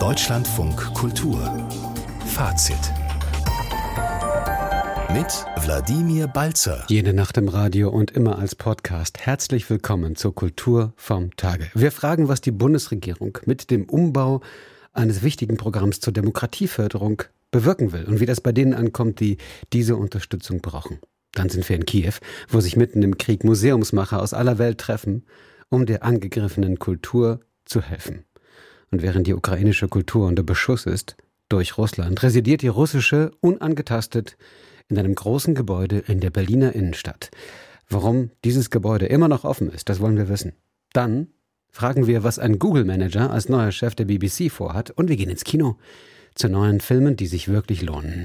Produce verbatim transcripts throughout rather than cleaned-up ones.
Deutschlandfunk Kultur Fazit mit Wladimir Balzer. Jede Nacht im Radio und immer als Podcast. Herzlich willkommen zur Kultur vom Tage. Wir fragen, was die Bundesregierung mit dem Umbau eines wichtigen Programms zur Demokratieförderung bewirken will und wie das bei denen ankommt, die diese Unterstützung brauchen. Dann sind wir in Kiew, wo sich mitten im Krieg Museumsmacher aus aller Welt treffen, um der angegriffenen Kultur zu helfen. Und während die ukrainische Kultur unter Beschuss ist, durch Russland, residiert die russische unangetastet in einem großen Gebäude in der Berliner Innenstadt. Warum dieses Gebäude immer noch offen ist, das wollen wir wissen. Dann fragen wir, was ein Google-Manager als neuer Chef der B B C vorhat. Und wir gehen ins Kino zu neuen Filmen, die sich wirklich lohnen.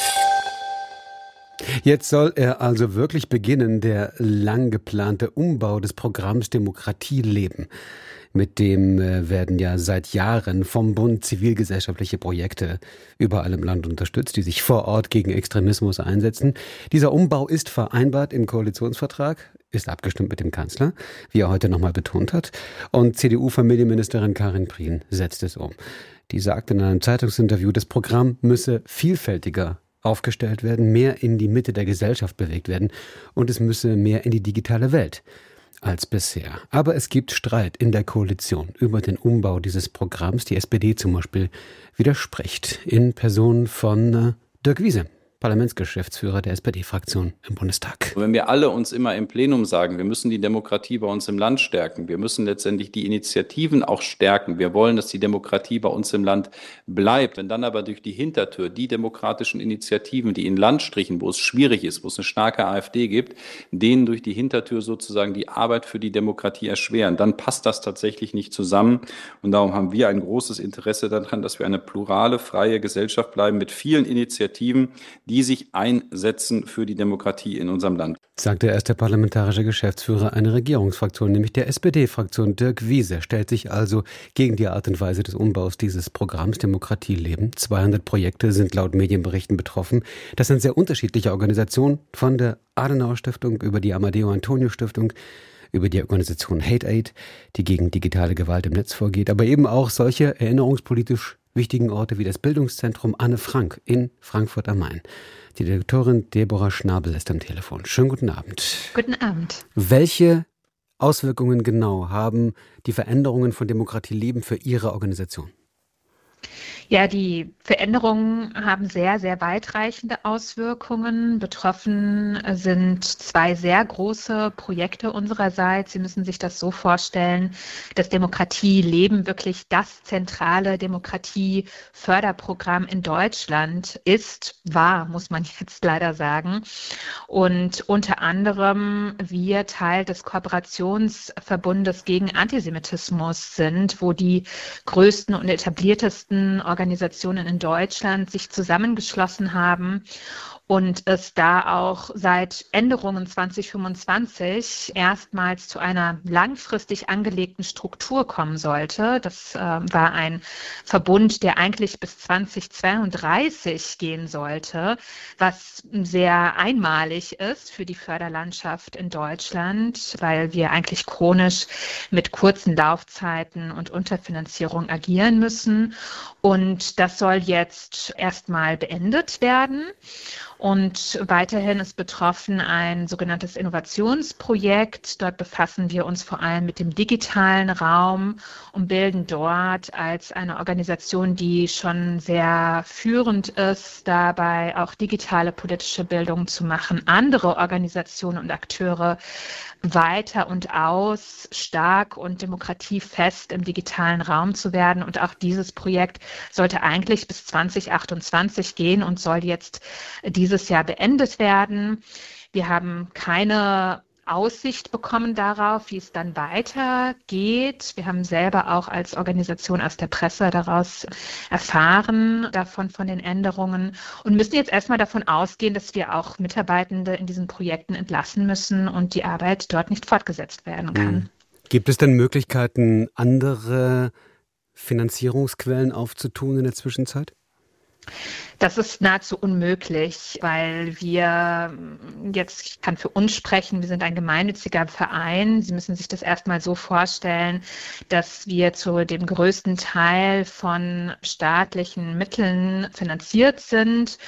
Jetzt soll er also wirklich beginnen, der lang geplante Umbau des Programms Demokratie leben. Mit dem äh, werden ja seit Jahren vom Bund zivilgesellschaftliche Projekte überall im Land unterstützt, die sich vor Ort gegen Extremismus einsetzen. Dieser Umbau ist vereinbart im Koalitionsvertrag, ist abgestimmt mit dem Kanzler, wie er heute nochmal betont hat. Und C D U-Familienministerin Karin Prien setzt es um. Die sagt in einem Zeitungsinterview, das Programm müsse vielfältiger aufgestellt werden, mehr in die Mitte der Gesellschaft bewegt werden und es müsse mehr in die digitale Welt als bisher. Aber es gibt Streit in der Koalition über den Umbau dieses Programms. Die S P D zum Beispiel widerspricht in Person von äh, Dirk Wiese, Parlamentsgeschäftsführer der S P D-Fraktion im Bundestag. Wenn wir alle uns immer im Plenum sagen, wir müssen die Demokratie bei uns im Land stärken, wir müssen letztendlich die Initiativen auch stärken, wir wollen, dass die Demokratie bei uns im Land bleibt. Wenn dann aber durch die Hintertür die demokratischen Initiativen, die in Landstrichen, wo es schwierig ist, wo es eine starke AfD gibt, denen durch die Hintertür sozusagen die Arbeit für die Demokratie erschweren, dann passt das tatsächlich nicht zusammen. Und darum haben wir ein großes Interesse daran, dass wir eine plurale, freie Gesellschaft bleiben mit vielen Initiativen, die sich einsetzen für die Demokratie in unserem Land. Sagt der erste parlamentarische Geschäftsführer einer Regierungsfraktion, nämlich der S P D-Fraktion. Dirk Wiese stellt sich also gegen die Art und Weise des Umbaus dieses Programms Demokratie leben. zweihundert Projekte sind laut Medienberichten betroffen. Das sind sehr unterschiedliche Organisationen, von der Adenauer-Stiftung über die Amadeo-Antonio-Stiftung, über die Organisation Hate Aid, die gegen digitale Gewalt im Netz vorgeht, aber eben auch solche erinnerungspolitisch wichtigen Orte wie das Bildungszentrum Anne Frank in Frankfurt am Main. Die Direktorin Deborah Schnabel ist am Telefon. Schönen guten Abend. Guten Abend. Welche Auswirkungen genau haben die Veränderungen von Demokratie leben für Ihre Organisation? Ja, die Veränderungen haben sehr, sehr weitreichende Auswirkungen. Betroffen sind zwei sehr große Projekte unsererseits. Sie müssen sich das so vorstellen, dass Demokratie leben wirklich das zentrale Demokratieförderprogramm in Deutschland ist, war, muss man jetzt leider sagen. Und unter anderem wir Teil des Kooperationsverbundes gegen Antisemitismus sind, wo die größten und etabliertesten Organisationen in Deutschland sich zusammengeschlossen haben und es da auch seit Änderungen zwanzig fünfundzwanzig erstmals zu einer langfristig angelegten Struktur kommen sollte. Das äh, war ein Verbund, der eigentlich bis zwanzig zweiunddreißig gehen sollte, was sehr einmalig ist für die Förderlandschaft in Deutschland, weil wir eigentlich chronisch mit kurzen Laufzeiten und Unterfinanzierung agieren müssen. Und das soll jetzt erstmal beendet werden. Und weiterhin ist betroffen ein sogenanntes Innovationsprojekt. Dort befassen wir uns vor allem mit dem digitalen Raum und bilden dort als eine Organisation, die schon sehr führend ist, dabei auch digitale politische Bildung zu machen, andere Organisationen und Akteure weiter und aus, stark und demokratiefest im digitalen Raum zu werden. Und auch dieses Projekt sollte eigentlich bis zwanzig achtundzwanzig gehen und soll jetzt dieses Jahr beendet werden. Wir haben keine Aussicht bekommen darauf, wie es dann weitergeht. Wir haben selber auch als Organisation aus der Presse daraus erfahren, davon von den Änderungen und müssen jetzt erstmal davon ausgehen, dass wir auch Mitarbeitende in diesen Projekten entlassen müssen und die Arbeit dort nicht fortgesetzt werden kann. Gibt es denn Möglichkeiten, andere Finanzierungsquellen aufzutun in der Zwischenzeit? Das ist nahezu unmöglich, weil wir jetzt, ich kann für uns sprechen, wir sind ein gemeinnütziger Verein. Sie müssen sich das erstmal so vorstellen, dass wir zu dem größten Teil von staatlichen Mitteln finanziert sind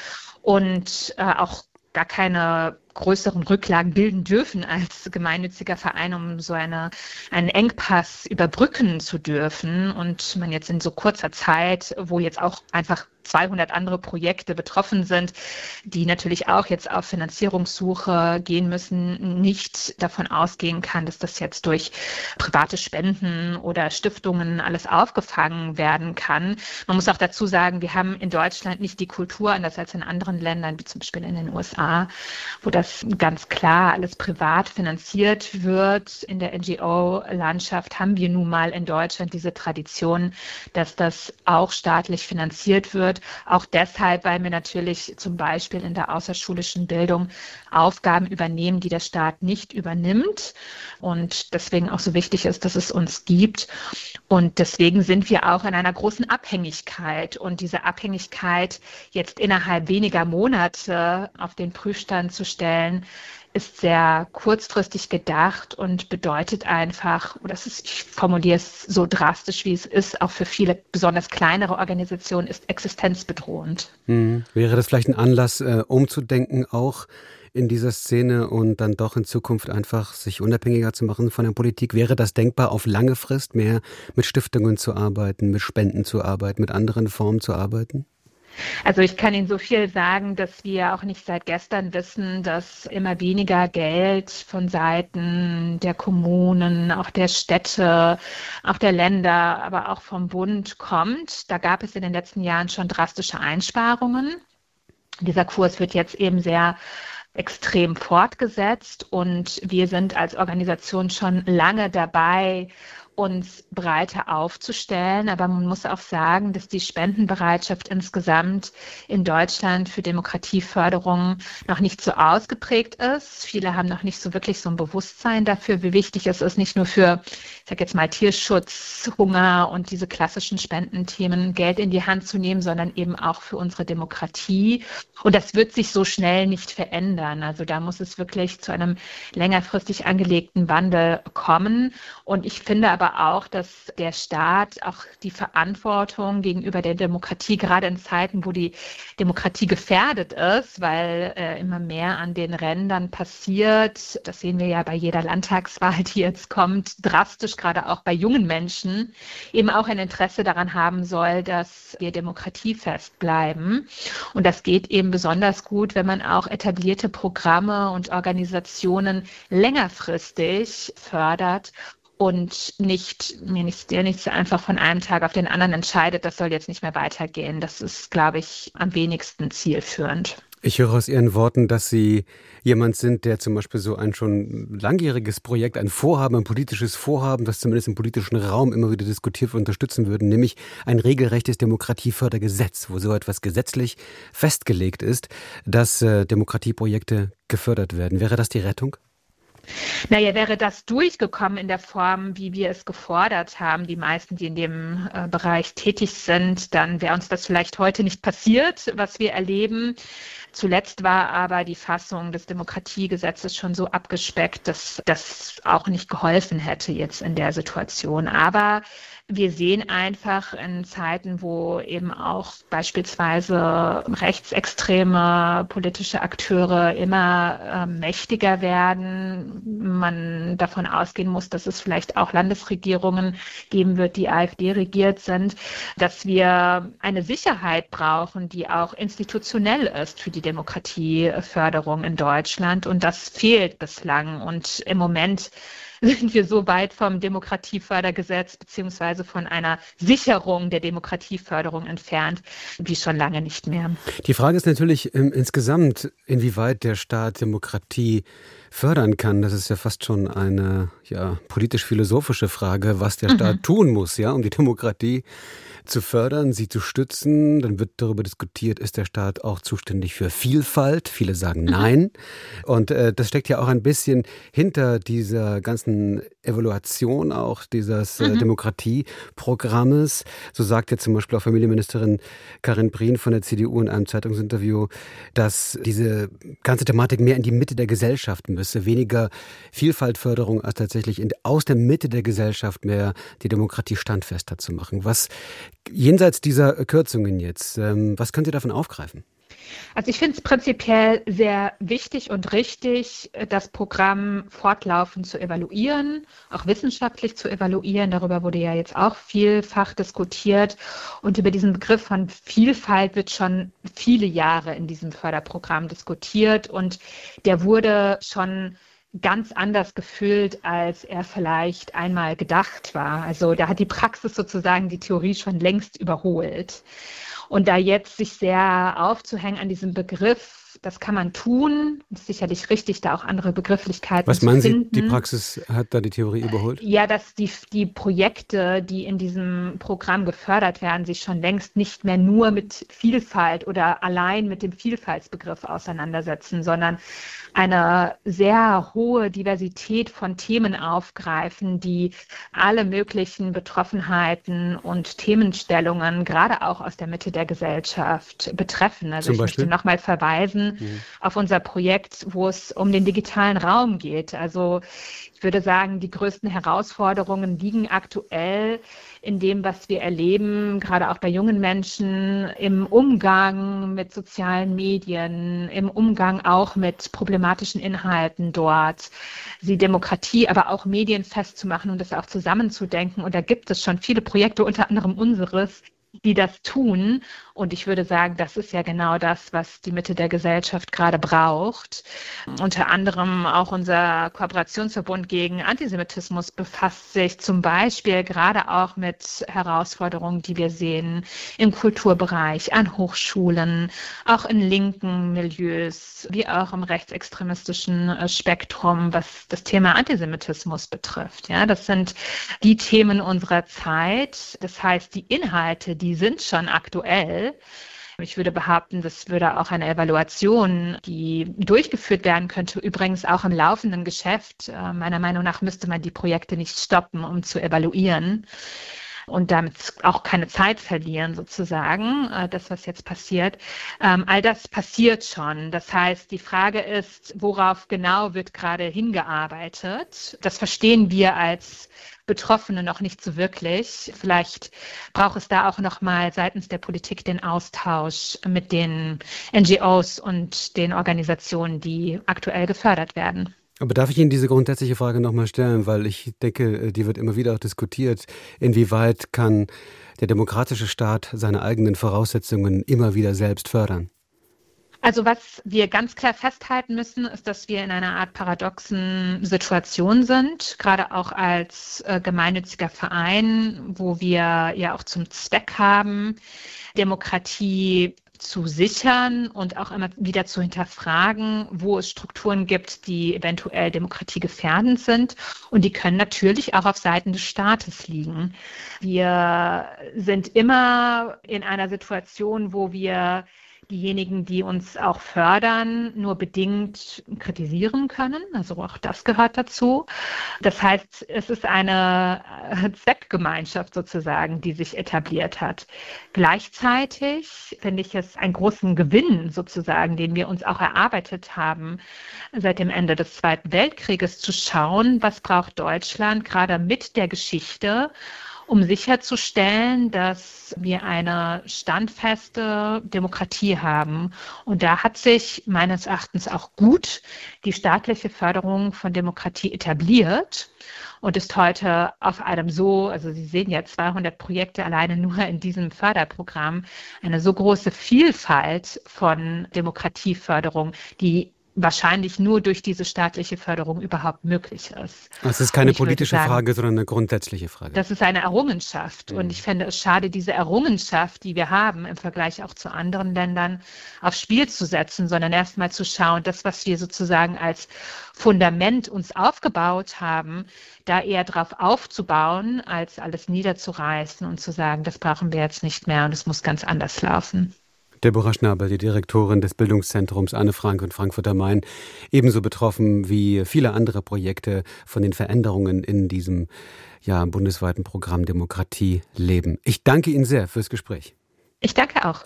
und äh, auch gar keine größeren Rücklagen bilden dürfen als gemeinnütziger Verein, um so eine, einen Engpass überbrücken zu dürfen. Und man jetzt in so kurzer Zeit, wo jetzt auch einfach zweihundert andere Projekte betroffen sind, die natürlich auch jetzt auf Finanzierungssuche gehen müssen, nicht davon ausgehen kann, dass das jetzt durch private Spenden oder Stiftungen alles aufgefangen werden kann. Man muss auch dazu sagen, wir haben in Deutschland nicht die Kultur, anders als in anderen Ländern, wie zum Beispiel in den U S A, wo das ganz klar alles privat finanziert wird. In der N G O-Landschaft haben wir nun mal in Deutschland diese Tradition, dass das auch staatlich finanziert wird. Auch deshalb, weil wir natürlich zum Beispiel in der außerschulischen Bildung Aufgaben übernehmen, die der Staat nicht übernimmt. Und deswegen auch so wichtig ist, dass es uns gibt. Und deswegen sind wir auch in einer großen Abhängigkeit. Und diese Abhängigkeit jetzt innerhalb weniger Monate auf den Prüfstand zu stellen, ist sehr kurzfristig gedacht und bedeutet einfach, oder das ist, ich formuliere es so drastisch, wie es ist, auch für viele besonders kleinere Organisationen, ist existenzbedrohend. Hm. Wäre das vielleicht ein Anlass, äh, umzudenken auch in dieser Szene und dann doch in Zukunft einfach sich unabhängiger zu machen von der Politik? Wäre das denkbar, auf lange Frist mehr mit Stiftungen zu arbeiten, mit Spenden zu arbeiten, mit anderen Formen zu arbeiten? Also ich kann Ihnen so viel sagen, dass wir auch nicht seit gestern wissen, dass immer weniger Geld von Seiten der Kommunen, auch der Städte, auch der Länder, aber auch vom Bund kommt. Da gab es in den letzten Jahren schon drastische Einsparungen. Dieser Kurs wird jetzt eben sehr extrem fortgesetzt und wir sind als Organisation schon lange dabei, uns breiter aufzustellen. Aber man muss auch sagen, dass die Spendenbereitschaft insgesamt in Deutschland für Demokratieförderung noch nicht so ausgeprägt ist. Viele haben noch nicht so wirklich so ein Bewusstsein dafür, wie wichtig es ist, nicht nur für, ich sag jetzt mal, Tierschutz, Hunger und diese klassischen Spendenthemen Geld in die Hand zu nehmen, sondern eben auch für unsere Demokratie. Und das wird sich so schnell nicht verändern. Also da muss es wirklich zu einem längerfristig angelegten Wandel kommen. Und ich finde aber auch, dass der Staat auch die Verantwortung gegenüber der Demokratie, gerade in Zeiten, wo die Demokratie gefährdet ist, weil äh, immer mehr an den Rändern passiert, das sehen wir ja bei jeder Landtagswahl, die jetzt kommt, drastisch, gerade auch bei jungen Menschen, eben auch ein Interesse daran haben soll, dass wir demokratiefest bleiben. Und das geht eben besonders gut, wenn man auch etablierte Programme und Organisationen längerfristig fördert und nicht, mir nicht, der nicht einfach von einem Tag auf den anderen entscheidet, das soll jetzt nicht mehr weitergehen. Das ist, glaube ich, am wenigsten zielführend. Ich höre aus Ihren Worten, dass Sie jemand sind, der zum Beispiel so ein schon langjähriges Projekt, ein Vorhaben, ein politisches Vorhaben, das zumindest im politischen Raum immer wieder diskutiert wird, unterstützen würden, nämlich ein regelrechtes Demokratiefördergesetz, wo so etwas gesetzlich festgelegt ist, dass äh, Demokratieprojekte gefördert werden. Wäre das die Rettung? Naja, wäre das durchgekommen in der Form, wie wir es gefordert haben, die meisten, die in dem äh, Bereich tätig sind, dann wäre uns das vielleicht heute nicht passiert, was wir erleben. Zuletzt war aber die Fassung des Demokratiegesetzes schon so abgespeckt, dass das auch nicht geholfen hätte jetzt in der Situation. Aber wir sehen einfach in Zeiten, wo eben auch beispielsweise rechtsextreme politische Akteure immer äh, mächtiger werden, man davon ausgehen muss, dass es vielleicht auch Landesregierungen geben wird, die AfD regiert sind, dass wir eine Sicherheit brauchen, die auch institutionell ist für die Demokratieförderung in Deutschland. Und das fehlt bislang. Und im Moment sind wir so weit vom Demokratiefördergesetz beziehungsweise von einer Sicherung der Demokratieförderung entfernt, wie schon lange nicht mehr. Die Frage ist natürlich ähm, insgesamt, inwieweit der Staat Demokratie fördern kann. Das ist ja fast schon eine ja, politisch-philosophische Frage, was der Staat mhm. tun muss, ja, um die Demokratie zu fördern, sie zu stützen. Dann wird darüber diskutiert, ist der Staat auch zuständig für Vielfalt? Viele sagen nein. Und äh, das steckt ja auch ein bisschen hinter dieser ganzen Evaluation auch dieses äh, mhm. Demokratieprogrammes. So sagt ja zum Beispiel auch Familienministerin Karin Prien von der C D U in einem Zeitungsinterview, dass diese ganze Thematik mehr in die Mitte der Gesellschaft müsse. Weniger Vielfaltförderung als tatsächlich in, aus der Mitte der Gesellschaft mehr die Demokratie standfester zu machen. Was jenseits dieser Kürzungen jetzt, ähm, was können Sie davon aufgreifen? Also ich finde es prinzipiell sehr wichtig und richtig, das Programm fortlaufend zu evaluieren, auch wissenschaftlich zu evaluieren. Darüber wurde ja jetzt auch vielfach diskutiert. Und über diesen Begriff von Vielfalt wird schon viele Jahre in diesem Förderprogramm diskutiert. Und der wurde schon ganz anders gefüllt, als er vielleicht einmal gedacht war. Also da hat die Praxis sozusagen die Theorie schon längst überholt. Und da jetzt sich sehr aufzuhängen an diesem Begriff, das kann man tun. Es ist sicherlich richtig, da auch andere Begrifflichkeiten Was zu meinen finden. Sie, die Praxis hat da die Theorie überholt? Ja, dass die, die Projekte, die in diesem Programm gefördert werden, sich schon längst nicht mehr nur mit Vielfalt oder allein mit dem Vielfaltsbegriff auseinandersetzen, sondern eine sehr hohe Diversität von Themen aufgreifen, die alle möglichen Betroffenheiten und Themenstellungen, gerade auch aus der Mitte der Gesellschaft, betreffen. Also Zum ich Beispiel? möchte nochmal verweisen mhm. auf unser Projekt, wo es um den digitalen Raum geht. Also ich würde sagen, die größten Herausforderungen liegen aktuell in dem, was wir erleben, gerade auch bei jungen Menschen, im Umgang mit sozialen Medien, im Umgang auch mit problematischen Inhalten dort, die Demokratie, aber auch Medien festzumachen und das auch zusammenzudenken. Und da gibt es schon viele Projekte, unter anderem unseres, die das tun. Und ich würde sagen, das ist ja genau das, was die Mitte der Gesellschaft gerade braucht. Unter anderem auch unser Kooperationsverbund gegen Antisemitismus befasst sich zum Beispiel gerade auch mit Herausforderungen, die wir sehen im Kulturbereich, an Hochschulen, auch in linken Milieus, wie auch im rechtsextremistischen Spektrum, was das Thema Antisemitismus betrifft. Ja, das sind die Themen unserer Zeit. Das heißt, die Inhalte, die sind schon aktuell. Ich würde behaupten, das würde auch eine Evaluation, die durchgeführt werden könnte, übrigens auch im laufenden Geschäft. Meiner Meinung nach müsste man die Projekte nicht stoppen, um zu evaluieren und damit auch keine Zeit verlieren sozusagen, das, was jetzt passiert. All das passiert schon. Das heißt, die Frage ist, worauf genau wird gerade hingearbeitet? Das verstehen wir als Betroffene noch nicht so wirklich. Vielleicht braucht es da auch noch mal seitens der Politik den Austausch mit den N G Os und den Organisationen, die aktuell gefördert werden. Aber darf ich Ihnen diese grundsätzliche Frage nochmal stellen, weil ich denke, die wird immer wieder auch diskutiert. Inwieweit kann der demokratische Staat seine eigenen Voraussetzungen immer wieder selbst fördern? Also was wir ganz klar festhalten müssen, ist, dass wir in einer Art paradoxen Situation sind, gerade auch als äh, gemeinnütziger Verein, wo wir ja auch zum Zweck haben, Demokratie zu sichern und auch immer wieder zu hinterfragen, wo es Strukturen gibt, die eventuell demokratiegefährdend sind. Und die können natürlich auch auf Seiten des Staates liegen. Wir sind immer in einer Situation, wo wir diejenigen, die uns auch fördern, nur bedingt kritisieren können. Also auch das gehört dazu. Das heißt, es ist eine Zweckgemeinschaft sozusagen, die sich etabliert hat. Gleichzeitig finde ich es einen großen Gewinn sozusagen, den wir uns auch erarbeitet haben, seit dem Ende des Zweiten Weltkrieges zu schauen, was braucht Deutschland gerade mit der Geschichte, um sicherzustellen, dass wir eine standfeste Demokratie haben. Und da hat sich meines Erachtens auch gut die staatliche Förderung von Demokratie etabliert und ist heute auf einem so, also Sie sehen ja zweihundert Projekte alleine nur in diesem Förderprogramm, eine so große Vielfalt von Demokratieförderung, die wahrscheinlich nur durch diese staatliche Förderung überhaupt möglich ist. Das ist keine Ich würde politische sagen, Frage, sondern eine grundsätzliche Frage. Das ist eine Errungenschaft. Und ich fände es schade, diese Errungenschaft, die wir haben, im Vergleich auch zu anderen Ländern, aufs Spiel zu setzen, sondern erstmal zu schauen, das, was wir sozusagen als Fundament uns aufgebaut haben, da eher drauf aufzubauen, als alles niederzureißen und zu sagen, das brauchen wir jetzt nicht mehr und es muss ganz anders laufen. Deborah Schnabel, die Direktorin des Bildungszentrums Anne Frank und Frankfurt am Main, ebenso betroffen wie viele andere Projekte von den Veränderungen in diesem ja, bundesweiten Programm Demokratie leben. Ich danke Ihnen sehr fürs Gespräch. Ich danke auch.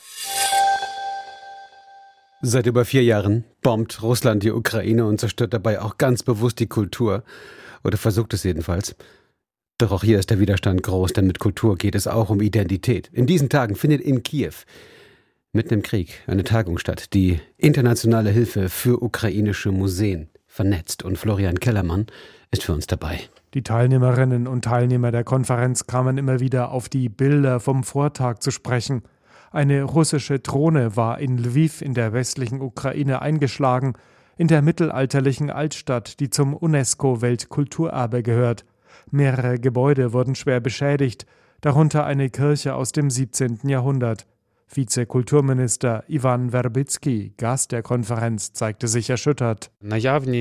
Seit über vier Jahren bombt Russland die Ukraine und zerstört dabei auch ganz bewusst die Kultur. Oder versucht es jedenfalls. Doch auch hier ist der Widerstand groß, denn mit Kultur geht es auch um Identität. In diesen Tagen findet in Kiew mitten im Krieg eine Tagung statt, die internationale Hilfe für ukrainische Museen vernetzt. Und Florian Kellermann ist für uns dabei. Die Teilnehmerinnen und Teilnehmer der Konferenz kamen immer wieder auf die Bilder vom Vortag zu sprechen. Eine russische Drohne war in Lwiw in der westlichen Ukraine eingeschlagen, in der mittelalterlichen Altstadt, die zum UNESCO-Weltkulturerbe gehört. Mehrere Gebäude wurden schwer beschädigt, darunter eine Kirche aus dem siebzehnten Jahrhundert. Vizekulturminister Iwan Verbitsky, Gast der Konferenz, zeigte sich erschüttert. Die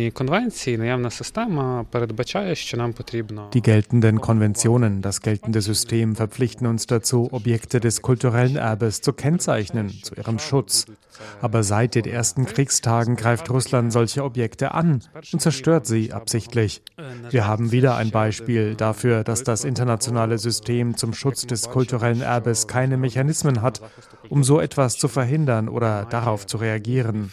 geltenden Konventionen, das geltende System verpflichten uns dazu, Objekte des kulturellen Erbes zu kennzeichnen, zu ihrem Schutz. Aber seit den ersten Kriegstagen greift Russland solche Objekte an und zerstört sie absichtlich. Wir haben wieder ein Beispiel dafür, dass das internationale System zum Schutz des kulturellen Erbes keine Mechanismen hat, um so etwas zu verhindern oder darauf zu reagieren.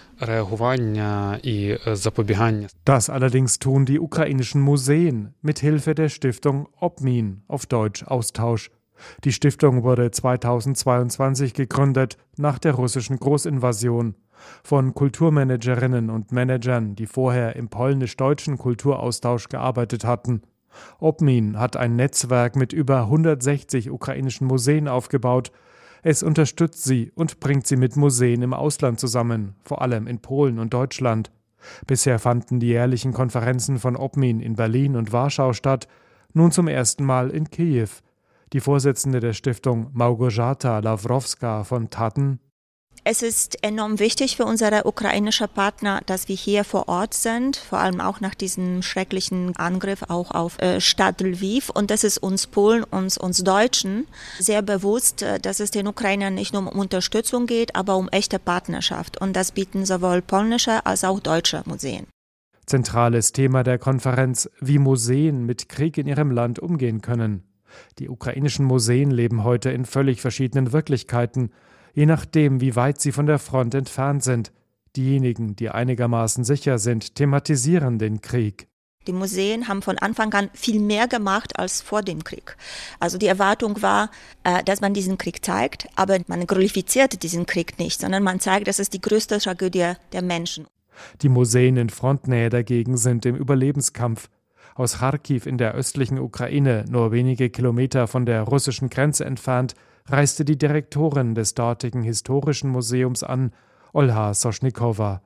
Das allerdings tun die ukrainischen Museen mit Hilfe der Stiftung Obmin, auf Deutsch Austausch. Die Stiftung wurde zweitausendzweiundzwanzig gegründet, nach der russischen Großinvasion. Von Kulturmanagerinnen und Managern, die vorher im polnisch-deutschen Kulturaustausch gearbeitet hatten. Obmin hat ein Netzwerk mit über hundertsechzig ukrainischen Museen aufgebaut. Es unterstützt sie und bringt sie mit Museen im Ausland zusammen, vor allem in Polen und Deutschland. Bisher fanden die jährlichen Konferenzen von Obmin in Berlin und Warschau statt, nun zum ersten Mal in Kiew. Die Vorsitzende der Stiftung Małgorzata Lawrowska von Taten: Es ist enorm wichtig für unsere ukrainischen Partner, dass wir hier vor Ort sind, vor allem auch nach diesem schrecklichen Angriff auch auf äh, Stadt Lwiw. Und das ist uns Polen, uns, uns Deutschen sehr bewusst, äh, dass es den Ukrainern nicht nur um Unterstützung geht, aber um echte Partnerschaft. Und das bieten sowohl polnische als auch deutsche Museen. Zentrales Thema der Konferenz: wie Museen mit Krieg in ihrem Land umgehen können. Die ukrainischen Museen leben heute in völlig verschiedenen Wirklichkeiten, je nachdem, wie weit sie von der Front entfernt sind. Diejenigen, die einigermaßen sicher sind, thematisieren den Krieg. Die Museen haben von Anfang an viel mehr gemacht als vor dem Krieg. Also die Erwartung war, dass man diesen Krieg zeigt, aber man glorifiziert diesen Krieg nicht, sondern man zeigt, das ist die größte Tragödie der Menschen. Die Museen in Frontnähe dagegen sind im Überlebenskampf. Aus Charkiw in der östlichen Ukraine, nur wenige Kilometer von der russischen Grenze entfernt, reiste die Direktorin des dortigen Historischen Museums an, Olha Soshnikowa.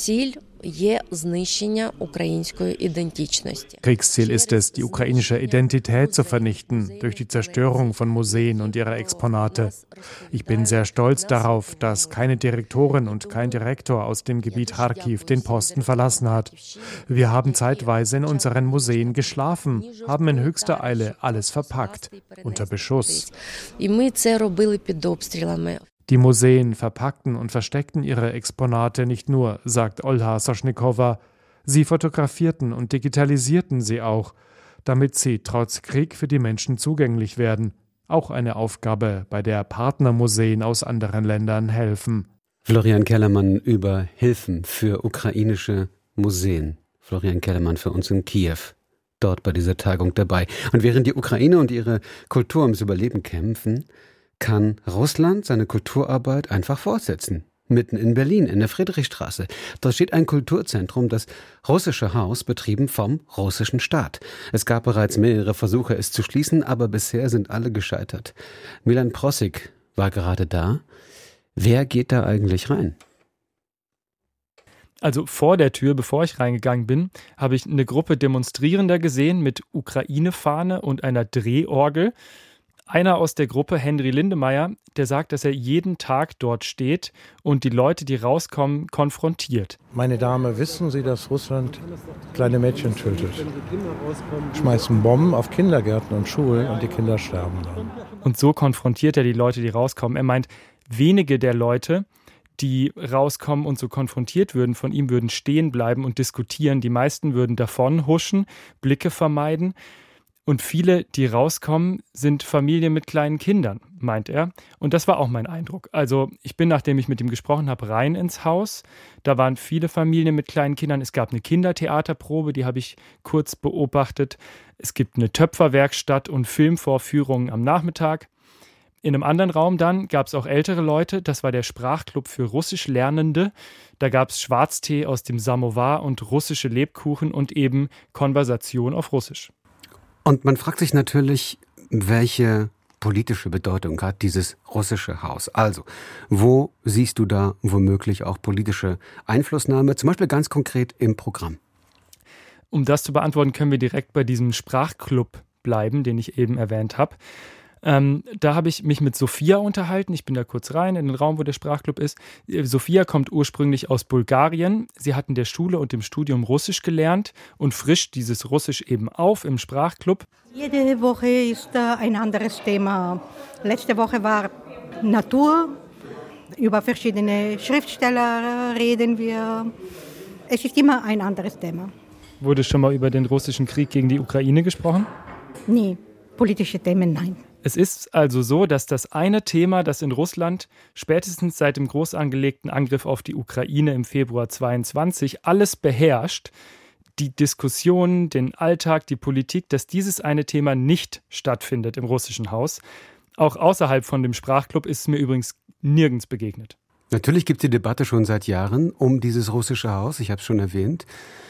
Kriegsziel ist es, die ukrainische Identität zu vernichten durch die Zerstörung von Museen und ihrer Exponate. Ich bin sehr stolz darauf, dass keine Direktorin und kein Direktor aus dem Gebiet Charkiw den Posten verlassen hat. Wir haben zeitweise in unseren Museen geschlafen, haben in höchster Eile alles verpackt, unter Beschuss. Die Museen verpackten und versteckten ihre Exponate nicht nur, sagt Olha Soshnikowa, sie fotografierten und digitalisierten sie auch, damit sie trotz Krieg für die Menschen zugänglich werden. Auch eine Aufgabe, bei der Partnermuseen aus anderen Ländern helfen. Florian Kellermann über Hilfen für ukrainische Museen. Florian Kellermann für uns in Kiew, dort bei dieser Tagung dabei. Und während die Ukraine und ihre Kultur ums Überleben kämpfen, kann Russland seine Kulturarbeit einfach fortsetzen. Mitten in Berlin, in der Friedrichstraße. Dort steht ein Kulturzentrum, das russische Haus, betrieben vom russischen Staat. Es gab bereits mehrere Versuche, es zu schließen, aber bisher sind alle gescheitert. Milan Prosik war gerade da. Wer geht da eigentlich rein? Also vor der Tür, bevor ich reingegangen bin, habe ich eine Gruppe Demonstrierender gesehen mit Ukraine-Fahne und einer Drehorgel. Einer aus der Gruppe, Henry Lindemeyer, der sagt, dass er jeden Tag dort steht und die Leute, die rauskommen, konfrontiert. Meine Dame, wissen Sie, dass Russland kleine Mädchen tötet? Schmeißen Bomben auf Kindergärten und Schulen und die Kinder sterben dann. Und so konfrontiert er die Leute, die rauskommen. Er meint, wenige der Leute, die rauskommen und so konfrontiert würden, von ihm würden stehen bleiben und diskutieren. Die meisten würden davon huschen, Blicke vermeiden. Und viele, die rauskommen, sind Familien mit kleinen Kindern, meint er. Und das war auch mein Eindruck. Also ich bin, nachdem ich mit ihm gesprochen habe, rein ins Haus. Da waren viele Familien mit kleinen Kindern. Es gab eine Kindertheaterprobe, die habe ich kurz beobachtet. Es gibt eine Töpferwerkstatt und Filmvorführungen am Nachmittag. In einem anderen Raum dann gab es auch ältere Leute. Das war der Sprachclub für Russisch-Lernende. Da gab es Schwarztee aus dem Samovar und russische Lebkuchen und eben Konversation auf Russisch. Und man fragt sich natürlich, welche politische Bedeutung hat dieses russische Haus? Also, wo siehst du da womöglich auch politische Einflussnahme, zum Beispiel ganz konkret im Programm? Um das zu beantworten, können wir direkt bei diesem Sprachclub bleiben, den ich eben erwähnt habe. Ähm, da habe ich mich mit Sophia unterhalten. Ich bin da kurz rein in den Raum, wo der Sprachclub ist. Sophia kommt ursprünglich aus Bulgarien. Sie hat in der Schule und im Studium Russisch gelernt und frischt dieses Russisch eben auf im Sprachclub. Jede Woche ist äh, ein anderes Thema. Letzte Woche war Natur. Über verschiedene Schriftsteller reden wir. Es ist immer ein anderes Thema. Wurde schon mal über den russischen Krieg gegen die Ukraine gesprochen? Nie. Politische Themen, nein. Es ist also so, dass das eine Thema, das in Russland spätestens seit dem groß angelegten Angriff auf die Ukraine im Februar zweiundzwanzig alles beherrscht, die Diskussion, den Alltag, die Politik, dass dieses eine Thema nicht stattfindet im russischen Haus. Auch außerhalb von dem Sprachclub ist es mir übrigens nirgends begegnet. Natürlich gibt es die Debatte schon seit Jahren um dieses russische Haus. Ich habe es schon erwähnt,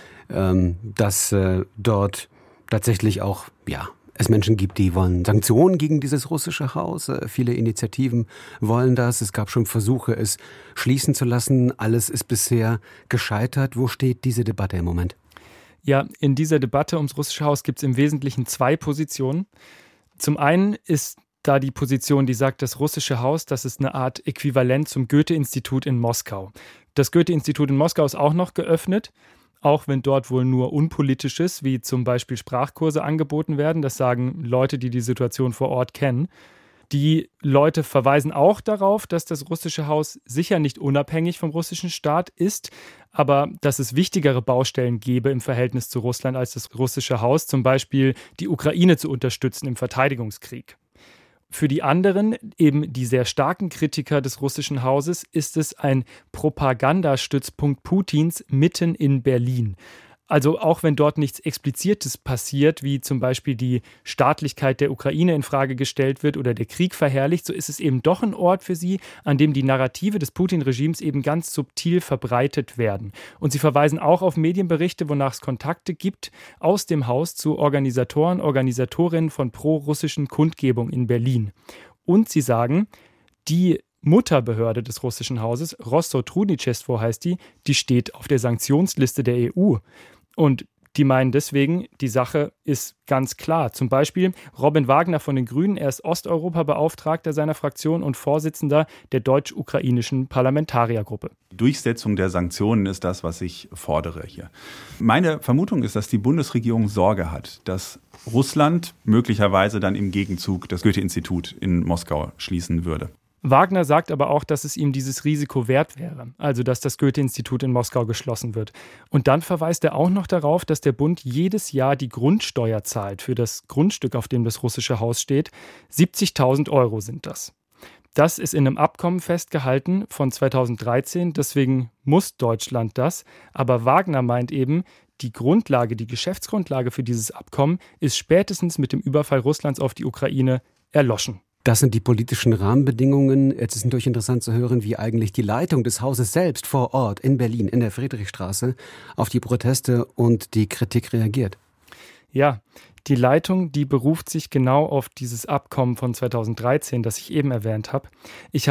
ähm, dass äh, dort tatsächlich auch, ja, es Menschen gibt, die wollen Sanktionen gegen dieses russische Haus. Viele Initiativen wollen das. Es gab schon Versuche, es schließen zu lassen. Alles ist bisher gescheitert. Wo steht diese Debatte im Moment? Ja, in dieser Debatte ums russische Haus gibt es im Wesentlichen zwei Positionen. Zum einen ist da die Position, die sagt, das russische Haus, das ist eine Art Äquivalent zum Goethe-Institut in Moskau. Das Goethe-Institut in Moskau ist auch noch geöffnet, auch wenn dort wohl nur Unpolitisches, wie zum Beispiel Sprachkurse angeboten werden. Das sagen Leute, die die Situation vor Ort kennen. Die Leute verweisen auch darauf, dass das russische Haus sicher nicht unabhängig vom russischen Staat ist, aber dass es wichtigere Baustellen gäbe im Verhältnis zu Russland als das russische Haus, zum Beispiel die Ukraine zu unterstützen im Verteidigungskrieg. Für die anderen, eben die sehr starken Kritiker des russischen Hauses, ist es ein Propagandastützpunkt Putins mitten in Berlin. Also auch wenn dort nichts Explizites passiert, wie zum Beispiel die Staatlichkeit der Ukraine in Frage gestellt wird oder der Krieg verherrlicht, so ist es eben doch ein Ort für sie, an dem die Narrative des Putin-Regimes eben ganz subtil verbreitet werden. Und sie verweisen auch auf Medienberichte, wonach es Kontakte gibt aus dem Haus zu Organisatoren, Organisatorinnen von pro-russischen Kundgebungen in Berlin. Und sie sagen, die Mutterbehörde des russischen Hauses, Rossotrudnichestvo heißt die, die steht auf der Sanktionsliste der E U. Und die meinen deswegen, die Sache ist ganz klar. Zum Beispiel Robin Wagner von den Grünen, er ist Osteuropa-Beauftragter seiner Fraktion und Vorsitzender der deutsch-ukrainischen Parlamentariergruppe. Die Durchsetzung der Sanktionen ist das, was ich fordere hier. Meine Vermutung ist, dass die Bundesregierung Sorge hat, dass Russland möglicherweise dann im Gegenzug das Goethe-Institut in Moskau schließen würde. Wagner sagt aber auch, dass es ihm dieses Risiko wert wäre, also dass das Goethe-Institut in Moskau geschlossen wird. Und dann verweist er auch noch darauf, dass der Bund jedes Jahr die Grundsteuer zahlt für das Grundstück, auf dem das russische Haus steht. siebzigtausend Euro sind das. Das ist in einem Abkommen festgehalten von zweitausenddreizehn, deswegen muss Deutschland das. Aber Wagner meint eben, die Grundlage, die Geschäftsgrundlage für dieses Abkommen ist spätestens mit dem Überfall Russlands auf die Ukraine erloschen. Das sind die politischen Rahmenbedingungen. Jetzt ist natürlich interessant zu hören, wie eigentlich die Leitung des Hauses selbst vor Ort in Berlin, in der Friedrichstraße, auf die Proteste und die Kritik reagiert. Ja, die Leitung, die beruft sich genau auf dieses Abkommen von zweitausenddreizehn, das ich eben erwähnt habe. Ich habe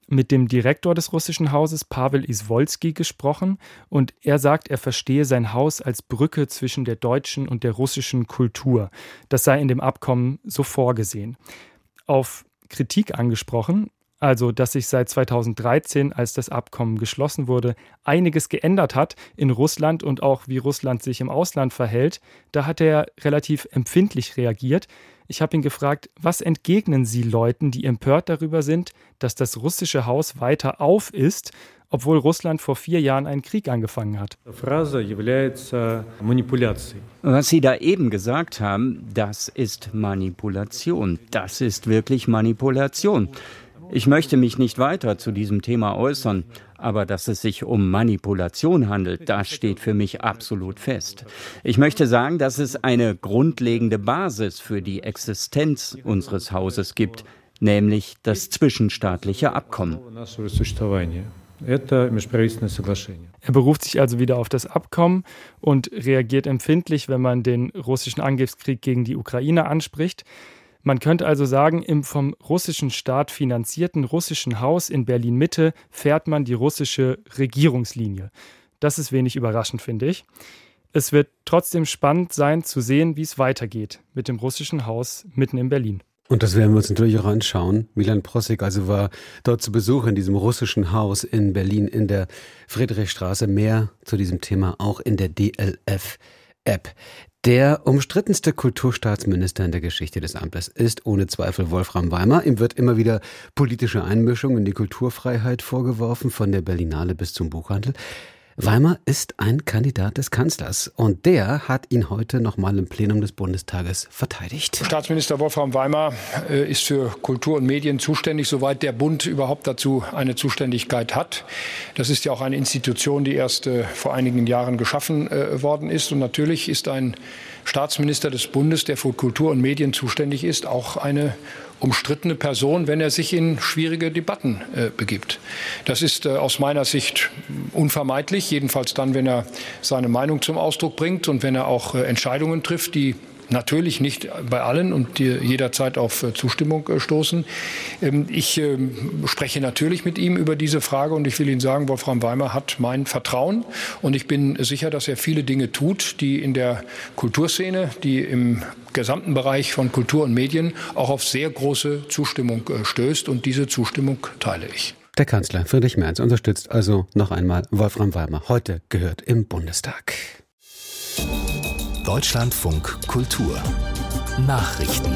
mit dem Direktor des russischen Hauses, Pavel Izvolsky, gesprochen und er sagt, er verstehe sein Haus als Brücke zwischen der deutschen und der russischen Kultur. Das sei in dem Abkommen so vorgesehen. Auf Kritik angesprochen, also dass sich seit zweitausenddreizehn, als das Abkommen geschlossen wurde, einiges geändert hat in Russland und auch wie Russland sich im Ausland verhält, da hat er relativ empfindlich reagiert. Ich habe ihn gefragt, was entgegnen Sie Leuten, die empört darüber sind, dass das russische Haus weiter auf ist, obwohl Russland vor vier Jahren einen Krieg angefangen hat? Was Sie da eben gesagt haben, das ist Manipulation. Das ist wirklich Manipulation. Ich möchte mich nicht weiter zu diesem Thema äußern, aber dass es sich um Manipulation handelt, das steht für mich absolut fest. Ich möchte sagen, dass es eine grundlegende Basis für die Existenz unseres Hauses gibt, nämlich das zwischenstaatliche Abkommen. Er beruft sich also wieder auf das Abkommen und reagiert empfindlich, wenn man den russischen Angriffskrieg gegen die Ukraine anspricht. Man könnte also sagen, im vom russischen Staat finanzierten russischen Haus in Berlin-Mitte fährt man die russische Regierungslinie. Das ist wenig überraschend, finde ich. Es wird trotzdem spannend sein, zu sehen, wie es weitergeht mit dem russischen Haus mitten in Berlin. Und das werden wir uns natürlich auch anschauen. Milan Prosek also war dort zu Besuch in diesem russischen Haus in Berlin in der Friedrichstraße. Mehr zu diesem Thema auch in der D L F-App. Der umstrittenste Kulturstaatsminister in der Geschichte des Amtes ist ohne Zweifel Wolfram Weimar. Ihm wird immer wieder politische Einmischung in die Kulturfreiheit vorgeworfen, von der Berlinale bis zum Buchhandel. Weimar ist ein Kandidat des Kanzlers und der hat ihn heute nochmal im Plenum des Bundestages verteidigt. Staatsminister Wolfram Weimar äh, ist für Kultur und Medien zuständig, soweit der Bund überhaupt dazu eine Zuständigkeit hat. Das ist ja auch eine Institution, die erst äh, vor einigen Jahren geschaffen äh, worden ist. Und natürlich ist ein Staatsminister des Bundes, der für Kultur und Medien zuständig ist, auch eine umstrittene Person, wenn er sich in schwierige Debatten äh, begibt. Das ist äh, aus meiner Sicht unvermeidlich, jedenfalls dann, wenn er seine Meinung zum Ausdruck bringt und wenn er auch äh, Entscheidungen trifft, die natürlich nicht bei allen und die jederzeit auf äh, Zustimmung äh, stoßen. Ähm, ich äh, spreche natürlich mit ihm über diese Frage und ich will Ihnen sagen, Wolfram Weimar hat mein Vertrauen und ich bin sicher, dass er viele Dinge tut, die in der Kulturszene, die im gesamten Bereich von Kultur und Medien auch auf sehr große Zustimmung äh, stößt und diese Zustimmung teile ich. Der Kanzler Friedrich Merz unterstützt also noch einmal Wolfram Weimar, heute gehört im Bundestag. Deutschlandfunk Kultur Nachrichten.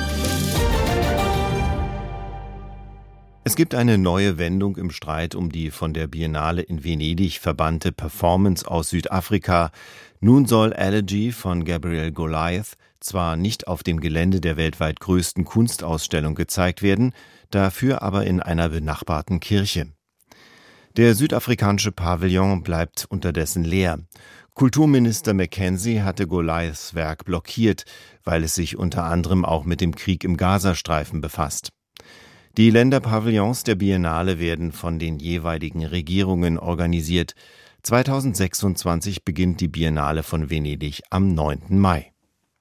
Es gibt eine neue Wendung im Streit um die von der Biennale in Venedig verbannte Performance aus Südafrika. Nun soll Elegy von Gabriel Goliath zwar nicht auf dem Gelände der weltweit größten Kunstausstellung gezeigt werden, dafür aber in einer benachbarten Kirche. Der südafrikanische Pavillon bleibt unterdessen leer. Kulturminister Mackenzie hatte Goliaths Werk blockiert, weil es sich unter anderem auch mit dem Krieg im Gazastreifen befasst. Die Länderpavillons der Biennale werden von den jeweiligen Regierungen organisiert. zweitausendsechsundzwanzig beginnt die Biennale von Venedig am neunten Mai.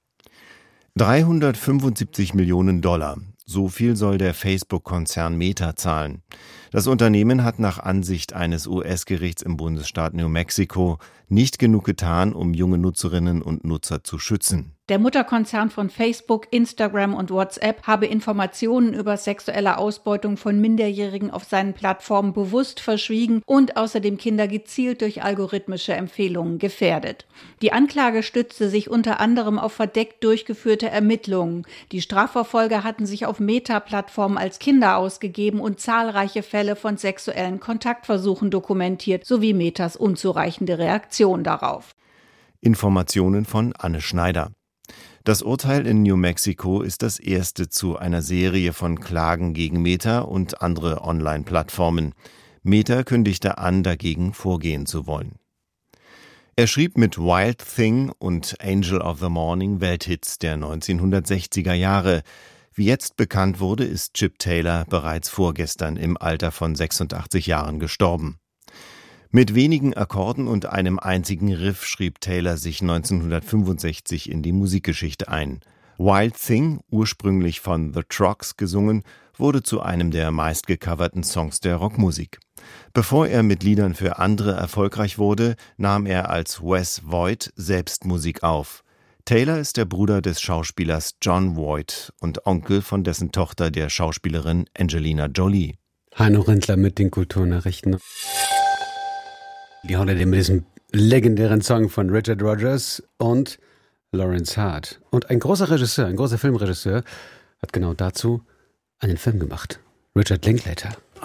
dreihundertfünfundsiebzig Millionen Dollar. So viel soll der Facebook-Konzern Meta zahlen. Das Unternehmen hat nach Ansicht eines U S-Gerichts im Bundesstaat New Mexico nicht genug getan, um junge Nutzerinnen und Nutzer zu schützen. Der Mutterkonzern von Facebook, Instagram und WhatsApp habe Informationen über sexuelle Ausbeutung von Minderjährigen auf seinen Plattformen bewusst verschwiegen und außerdem Kinder gezielt durch algorithmische Empfehlungen gefährdet. Die Anklage stützte sich unter anderem auf verdeckt durchgeführte Ermittlungen. Die Strafverfolger hatten sich auf Meta-Plattformen als Kinder ausgegeben und zahlreiche Fälle von sexuellen Kontaktversuchen dokumentiert, sowie Metas unzureichende Reaktion darauf. Informationen von Anne Schneider. Das Urteil in New Mexico ist das erste zu einer Serie von Klagen gegen Meta und andere Online-Plattformen. Meta kündigte an, dagegen vorgehen zu wollen. Er schrieb mit Wild Thing und Angel of the Morning Welthits der neunzehnhundertsechziger Jahre. Wie jetzt bekannt wurde, ist Chip Taylor bereits vorgestern im Alter von sechsundachtzig Jahren gestorben. Mit wenigen Akkorden und einem einzigen Riff schrieb Taylor sich neunzehnhundertfünfundsechzig in die Musikgeschichte ein. Wild Thing, ursprünglich von The Trucks gesungen, wurde zu einem der meistgecoverten Songs der Rockmusik. Bevor er mit Liedern für andere erfolgreich wurde, nahm er als Wes Voigt selbst Musik auf. Taylor ist der Bruder des Schauspielers Jon Voight und Onkel von dessen Tochter, der Schauspielerin Angelina Jolie. Heino Rentler mit den Kulturnachrichten. Die hauen mit diesem legendären Song von Richard Rodgers und Lawrence Hart. Und ein großer Regisseur, ein großer Filmregisseur hat genau dazu einen Film gemacht. Richard Linklater.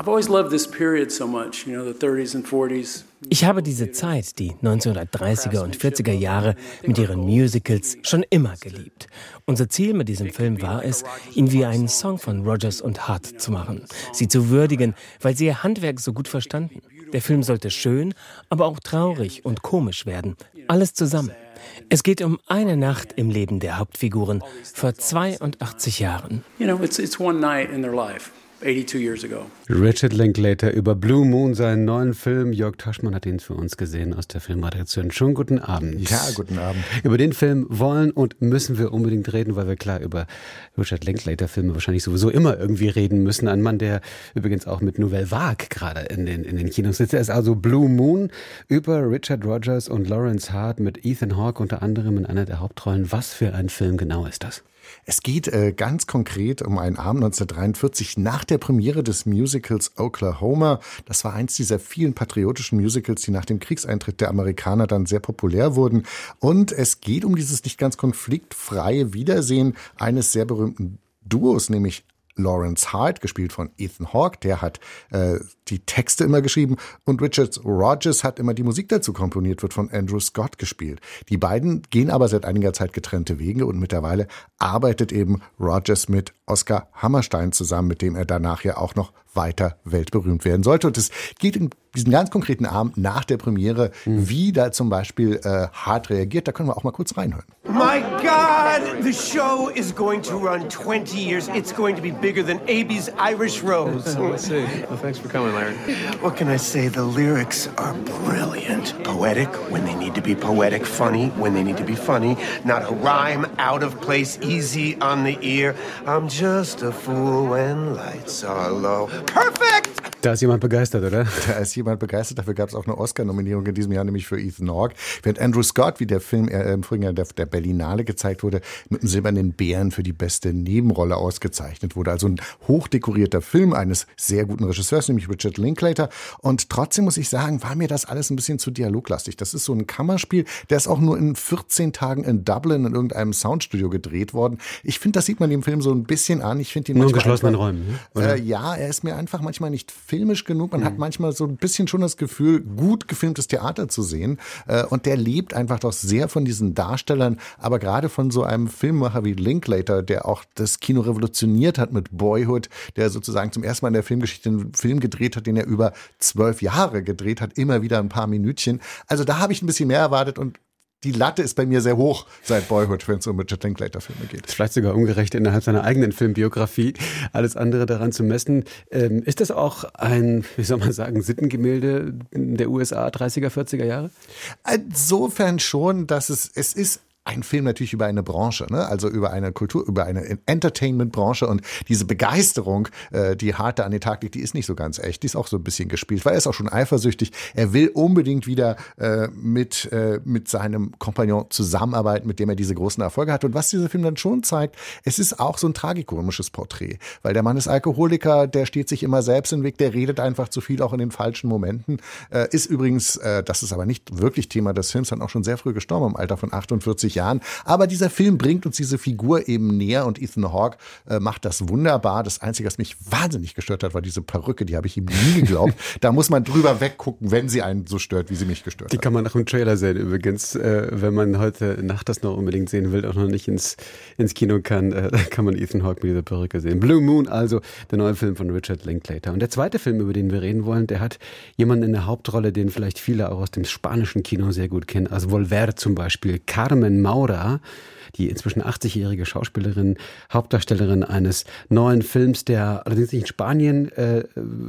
Ich habe diese Zeit, die neunzehnhundertdreißiger und vierziger Jahre mit ihren Musicals, schon immer geliebt. Unser Ziel mit diesem Film war es, ihn wie einen Song von Rodgers und Hart zu machen, sie zu würdigen, weil sie ihr Handwerk so gut verstanden. Der Film sollte schön, aber auch traurig und komisch werden. Alles zusammen. Es geht um eine Nacht im Leben der Hauptfiguren vor zweiundachtzig Jahren. You know, it's, it's one night in their life. eighty-two years ago. Richard Linklater über Blue Moon, seinen neuen Film. Jörg Taschmann hat ihn für uns gesehen aus der Filmredaktion. Schönen guten Abend. Ja, guten Abend. Über den Film wollen und müssen wir unbedingt reden, weil wir klar über Richard Linklater-Filme wahrscheinlich sowieso immer irgendwie reden müssen. Ein Mann, der übrigens auch mit Nouvelle Vague gerade in den, in den Kinos sitzt. Er ist also Blue Moon über Richard Rodgers und Lawrence Hart mit Ethan Hawke unter anderem in einer der Hauptrollen. Was für ein Film genau ist das? Es geht äh, ganz konkret um einen Abend neunzehnhundertdreiundvierzig nach der Premiere des Musicals Oklahoma. Das war eins dieser vielen patriotischen Musicals, die nach dem Kriegseintritt der Amerikaner dann sehr populär wurden. Und es geht um dieses nicht ganz konfliktfreie Wiedersehen eines sehr berühmten Duos, nämlich Lawrence Hart, gespielt von Ethan Hawke, der hat äh, die Texte immer geschrieben, und Richard Rodgers hat immer die Musik dazu komponiert, wird von Andrew Scott gespielt. Die beiden gehen aber seit einiger Zeit getrennte Wege und mittlerweile arbeitet eben Rodgers mit Oscar Hammerstein zusammen, mit dem er danach ja auch noch weiter weltberühmt werden sollte. Und es geht in diesen ganz konkreten Abend nach der Premiere, mhm. wie da zum Beispiel äh, Hart reagiert. Da können wir auch mal kurz reinhören. My God, the show is going to run twenty years. It's going to be bigger than A B's Irish Rose. Let's see. Well, thanks for coming, Larry. What can I say? The lyrics are brilliant. Poetic when they need to be poetic. Funny when they need to be funny. Not a rhyme out of place. Easy on the ear. I'm just a fool when lights are low. Perfect! Da ist jemand begeistert, oder? Da ist jemand begeistert. Dafür gab es auch eine Oscar-Nominierung in diesem Jahr, nämlich für Ethan Hawke. Während Andrew Scott, wie der Film äh, im Frühjahr der, der Berlinale gezeigt wurde, mit dem Silbernen Bären für die beste Nebenrolle ausgezeichnet wurde. Also ein hochdekorierter Film eines sehr guten Regisseurs, nämlich Richard Linklater. Und trotzdem muss ich sagen, war mir das alles ein bisschen zu dialoglastig. Das ist so ein Kammerspiel, der ist auch nur in vierzehn Tagen in Dublin in irgendeinem Soundstudio gedreht worden. Ich finde, das sieht man dem Film so ein bisschen an. Ich finde ihn nur in geschlossenen Räumen. Ne? Äh, ja, er ist mir einfach manchmal nicht filmisch genug. Man mhm. hat manchmal so ein bisschen schon das Gefühl, gut gefilmtes Theater zu sehen. Äh, und der lebt einfach doch sehr von diesen Darstellern, aber gerade von so einem Filmemacher wie Linklater, der auch das Kino revolutioniert hat mit Boyhood, der sozusagen zum ersten Mal in der Filmgeschichte einen Film gedreht hat, den er über zwölf Jahre gedreht hat, immer wieder ein paar Minütchen. Also da habe ich ein bisschen mehr erwartet und die Latte ist bei mir sehr hoch seit Boyhood, wenn es um Richard Linklater-Filme geht. Ist vielleicht sogar ungerecht innerhalb seiner eigenen Filmbiografie, alles andere daran zu messen. Ähm, ist das auch ein, wie soll man sagen, Sittengemälde der U S A dreißiger, vierziger Jahre? Insofern schon, dass es, es ist ein Film natürlich über eine Branche, ne? Also über eine Kultur, über eine Entertainment-Branche, und diese Begeisterung, äh, die Hart da an den Tag legt, die ist nicht so ganz echt, die ist auch so ein bisschen gespielt, weil er ist auch schon eifersüchtig, er will unbedingt wieder äh, mit, äh, mit seinem Kompagnon zusammenarbeiten, mit dem er diese großen Erfolge hat. Und was dieser Film dann schon zeigt, es ist auch so ein tragikomisches Porträt, weil der Mann ist Alkoholiker, der steht sich immer selbst im Weg, der redet einfach zu viel, auch in den falschen Momenten, äh, ist übrigens, äh, das ist aber nicht wirklich Thema des Films, dann auch schon sehr früh gestorben, im Alter von achtundvierzig Jahren. Aber dieser Film bringt uns diese Figur eben näher, und Ethan Hawke äh, macht das wunderbar. Das Einzige, was mich wahnsinnig gestört hat, war diese Perücke, die habe ich ihm nie geglaubt. Da muss man drüber weggucken, wenn sie einen so stört, wie sie mich gestört die hat. Die kann man nach dem Trailer sehen übrigens. Äh, wenn man heute Nacht das noch unbedingt sehen will, auch noch nicht ins, ins Kino kann, äh, kann man Ethan Hawke mit dieser Perücke sehen. Blue Moon, also der neue Film von Richard Linklater. Und der zweite Film, über den wir reden wollen, der hat jemanden in der Hauptrolle, den vielleicht viele auch aus dem spanischen Kino sehr gut kennen, als Volver zum Beispiel. Carmen Maura, die inzwischen achtzigjährige Schauspielerin, Hauptdarstellerin eines neuen Films, der allerdings nicht in Spanien äh,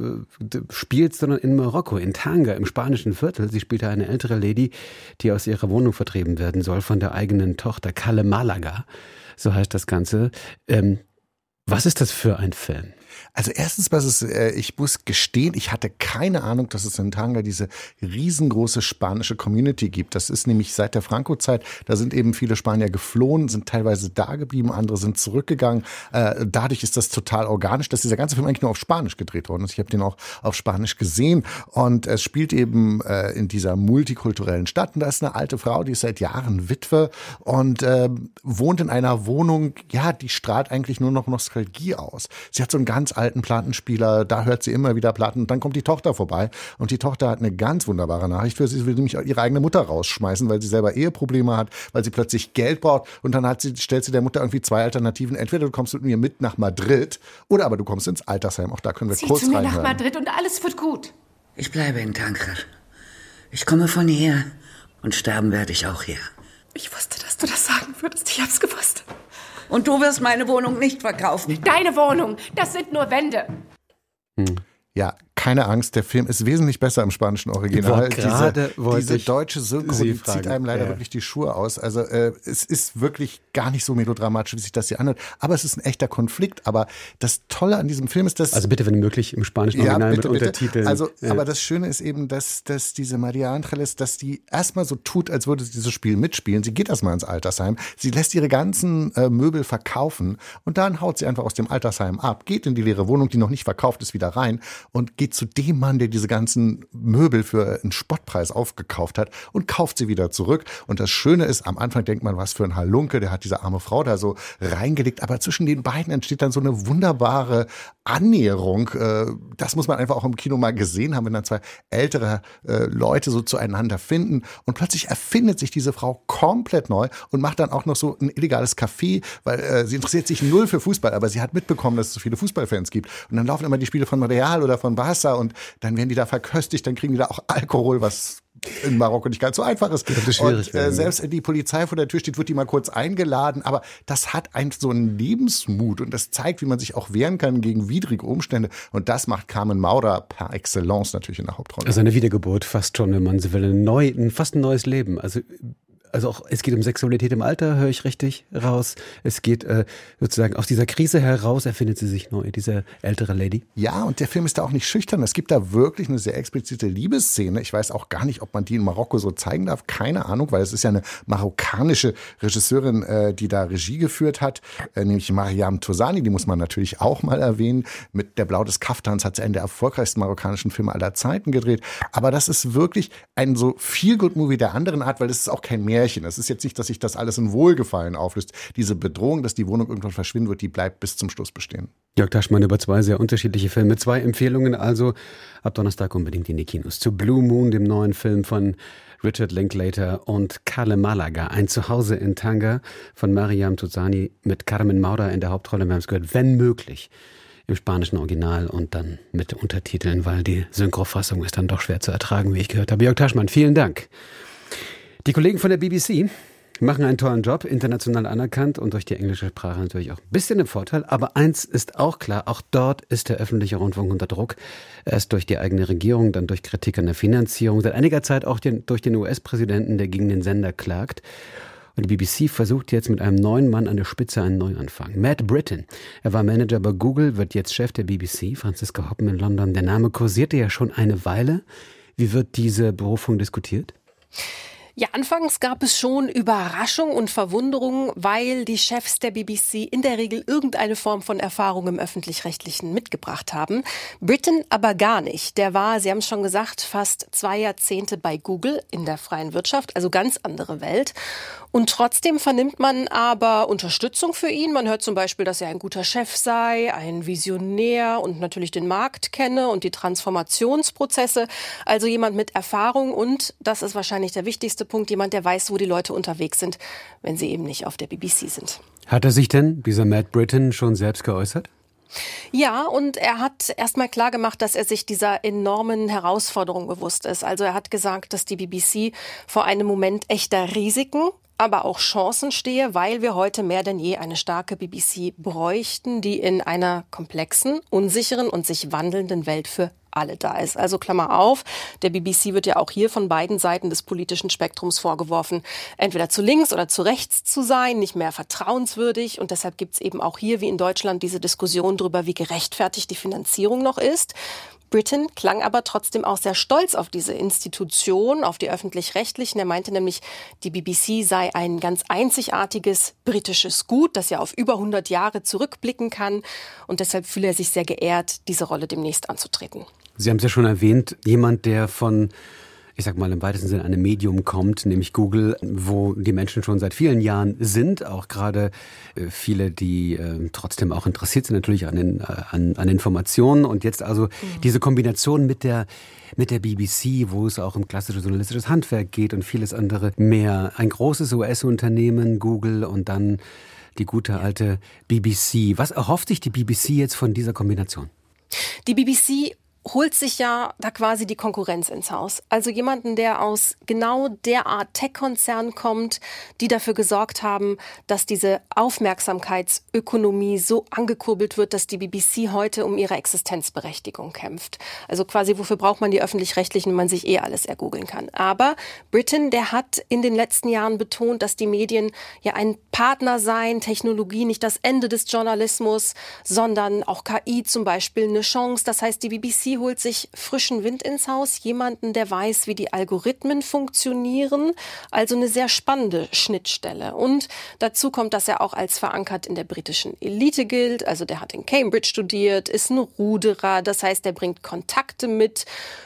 spielt, sondern in Marokko, in Tanger, im spanischen Viertel. Sie spielt eine ältere Lady, die aus ihrer Wohnung vertrieben werden soll von der eigenen Tochter, Calle Malaga, so heißt das Ganze. Ähm, was ist das für ein Film? Also erstens, was es, äh, ich muss gestehen, ich hatte keine Ahnung, dass es in Tanga diese riesengroße spanische Community gibt. Das ist nämlich seit der Franco-Zeit, da sind eben viele Spanier geflohen, sind teilweise da geblieben, andere sind zurückgegangen. Äh, dadurch ist das total organisch, dass dieser ganze Film eigentlich nur auf Spanisch gedreht worden ist. Ich habe den auch auf Spanisch gesehen und es spielt eben äh, in dieser multikulturellen Stadt. Und da ist eine alte Frau, die ist seit Jahren Witwe und äh, wohnt in einer Wohnung, ja, die strahlt eigentlich nur noch Nostalgie aus. Sie hat so einen ganz alten Plattenspieler, da hört sie immer wieder Platten. Und dann kommt die Tochter vorbei und die Tochter hat eine ganz wunderbare Nachricht für sie. Sie will nämlich ihre eigene Mutter rausschmeißen, weil sie selber Eheprobleme hat, weil sie plötzlich Geld braucht. Und dann hat sie, stellt sie der Mutter irgendwie zwei Alternativen. Entweder du kommst mit mir mit nach Madrid oder aber du kommst ins Altersheim. Auch da können wir Zieh kurz zu mir reinhören. nach Madrid und alles wird gut. Ich bleibe in Tanger. Ich komme von hier und sterben werde ich auch hier. Ich wusste, dass du das sagen würdest. Ich hab's gewusst. Und du wirst meine Wohnung nicht verkaufen. Deine Wohnung, das sind nur Wände. Hm. Ja, keine Angst, der Film ist wesentlich besser im spanischen Original. Diese, diese deutsche Synchro, die zieht einem leider ja. wirklich die Schuhe aus. Also äh, es ist wirklich gar nicht so melodramatisch, wie sich das hier anhört. Aber es ist ein echter Konflikt. Aber das Tolle an diesem Film ist, dass... Also bitte, wenn möglich, im spanischen Original ja, bitte, mit bitte. Untertiteln. Also, ja. Aber das Schöne ist eben, dass, dass diese Maria Angeles, dass die erstmal so tut, als würde sie dieses Spiel mitspielen. Sie geht erstmal ins Altersheim. Sie lässt ihre ganzen äh, Möbel verkaufen. Und dann haut sie einfach aus dem Altersheim ab, geht in die leere Wohnung, die noch nicht verkauft ist, wieder rein und geht zu dem Mann, der diese ganzen Möbel für einen Spottpreis aufgekauft hat und kauft sie wieder zurück. Und das Schöne ist, am Anfang denkt man, was für ein Halunke, der hat diese arme Frau da so reingelegt. Aber zwischen den beiden entsteht dann so eine wunderbare Annäherung. Das muss man einfach auch im Kino mal gesehen haben, wenn dann zwei ältere Leute so zueinander finden. Und plötzlich erfindet sich diese Frau komplett neu und macht dann auch noch so ein illegales Café, weil sie interessiert sich null für Fußball, aber sie hat mitbekommen, dass es so viele Fußballfans gibt. Und dann laufen immer die Spiele von Real oder von Barca und dann werden die da verköstigt, dann kriegen die da auch Alkohol, was in Marokko nicht ganz so einfach ist. Das ist schwierig. Und äh, selbst wenn die Polizei vor der Tür steht, wird die mal kurz eingeladen. Aber das hat einen so einen Lebensmut und das zeigt, wie man sich auch wehren kann gegen widrige Umstände. Und das macht Carmen Maura par excellence natürlich in der Hauptrolle. Also eine Wiedergeburt fast schon, wenn man so will. Ein neu, ein, fast ein neues Leben. Also Also auch, es geht um Sexualität im Alter, höre ich richtig raus. Es geht äh, sozusagen aus dieser Krise heraus, erfindet sie sich neu, diese ältere Lady. Ja, und der Film ist da auch nicht schüchtern. Es gibt da wirklich eine sehr explizite Liebesszene. Ich weiß auch gar nicht, ob man die in Marokko so zeigen darf. Keine Ahnung, weil es ist ja eine marokkanische Regisseurin, äh, die da Regie geführt hat, äh, nämlich Mariam Touzani. Die muss man natürlich auch mal erwähnen. Mit Der Blau des Kaftans hat sie einen der erfolgreichsten marokkanischen Filme aller Zeiten gedreht. Aber das ist wirklich ein so Feel-Good-Movie der anderen Art, weil es ist auch kein Märchen. Es ist jetzt nicht, dass sich das alles in Wohlgefallen auflöst. Diese Bedrohung, dass die Wohnung irgendwann verschwinden wird, die bleibt bis zum Schluss bestehen. Jörg Taschmann über zwei sehr unterschiedliche Filme. Zwei Empfehlungen also ab Donnerstag unbedingt in die Kinos. Zu Blue Moon, dem neuen Film von Richard Linklater, und Kalle Malaga, ein Zuhause in Tanger von Mariam Touzani mit Carmen Maura in der Hauptrolle. Wir haben es gehört, wenn möglich im spanischen Original und dann mit Untertiteln, weil die Synchrofassung ist dann doch schwer zu ertragen, wie ich gehört habe. Jörg Taschmann, vielen Dank. Die Kollegen von der B B C machen einen tollen Job, international anerkannt und durch die englische Sprache natürlich auch ein bisschen im Vorteil. Aber eins ist auch klar, auch dort ist der öffentliche Rundfunk unter Druck. Erst durch die eigene Regierung, dann durch Kritik an der Finanzierung, seit einiger Zeit auch den, durch den U S-Präsidenten, der gegen den Sender klagt. Und die B B C versucht jetzt mit einem neuen Mann an der Spitze einen Neuanfang. Matt Britton, er war Manager bei Google, wird jetzt Chef der B B C, Franziska Hoppen in London. Der Name kursierte ja schon eine Weile. Wie wird diese Berufung diskutiert? Ja, anfangs gab es schon Überraschung und Verwunderung, weil die Chefs der B B C in der Regel irgendeine Form von Erfahrung im Öffentlich-Rechtlichen mitgebracht haben. Britton aber gar nicht. Der war, Sie haben es schon gesagt, fast zwei Jahrzehnte bei Google in der freien Wirtschaft, also ganz andere Welt. Und trotzdem vernimmt man aber Unterstützung für ihn. Man hört zum Beispiel, dass er ein guter Chef sei, ein Visionär und natürlich den Markt kenne und die Transformationsprozesse. Also jemand mit Erfahrung und, das ist wahrscheinlich der wichtigste Punkt, jemand, der weiß, wo die Leute unterwegs sind, wenn sie eben nicht auf der B B C sind. Hat er sich denn, dieser Matt Britton, schon selbst geäußert? Ja, und er hat erstmal klar gemacht, dass er sich dieser enormen Herausforderung bewusst ist. Also er hat gesagt, dass die B B C vor einem Moment echter Risiken, aber auch Chancen stehe, weil wir heute mehr denn je eine starke B B C bräuchten, die in einer komplexen, unsicheren und sich wandelnden Welt für alle da ist. Also Klammer auf, der B B C wird ja auch hier von beiden Seiten des politischen Spektrums vorgeworfen, entweder zu links oder zu rechts zu sein, nicht mehr vertrauenswürdig. Und deshalb gibt es eben auch hier, wie in Deutschland, diese Diskussion darüber, wie gerechtfertigt die Finanzierung noch ist. Britton klang aber trotzdem auch sehr stolz auf diese Institution, auf die Öffentlich-Rechtlichen. Er meinte nämlich, die B B C sei ein ganz einzigartiges britisches Gut, das ja auf über hundert Jahre zurückblicken kann. Und deshalb fühle er sich sehr geehrt, diese Rolle demnächst anzutreten. Sie haben es ja schon erwähnt, jemand, der von, ich sag mal im weitesten Sinne, einem Medium kommt, nämlich Google, wo die Menschen schon seit vielen Jahren sind, auch gerade äh, viele, die äh, trotzdem auch interessiert sind natürlich an, den, äh, an, an Informationen und jetzt also mhm. diese Kombination mit der mit der B B C, wo es auch um klassisches journalistisches Handwerk geht und vieles andere mehr. Ein großes U S-Unternehmen, Google und dann die gute alte B B C. Was erhofft sich die B B C jetzt von dieser Kombination? Die B B C holt sich ja da quasi die Konkurrenz ins Haus. Also jemanden, der aus genau der Art Tech-Konzern kommt, die dafür gesorgt haben, dass diese Aufmerksamkeitsökonomie so angekurbelt wird, dass die B B C heute um ihre Existenzberechtigung kämpft. Also quasi, wofür braucht man die Öffentlich-Rechtlichen, wenn man sich eh alles ergoogeln kann. Aber Britton, der hat in den letzten Jahren betont, dass die Medien ja ein Partner seien, Technologie nicht das Ende des Journalismus, sondern auch K I zum Beispiel eine Chance. Das heißt, die B B C holt sich frischen Wind ins Haus, jemanden, der weiß, wie die Algorithmen funktionieren, also eine sehr spannende Schnittstelle. Und dazu kommt, dass er auch als verankert in der britischen Elite gilt, also der hat in Cambridge studiert, ist ein Ruderer, das heißt, er bringt Kontakte mit,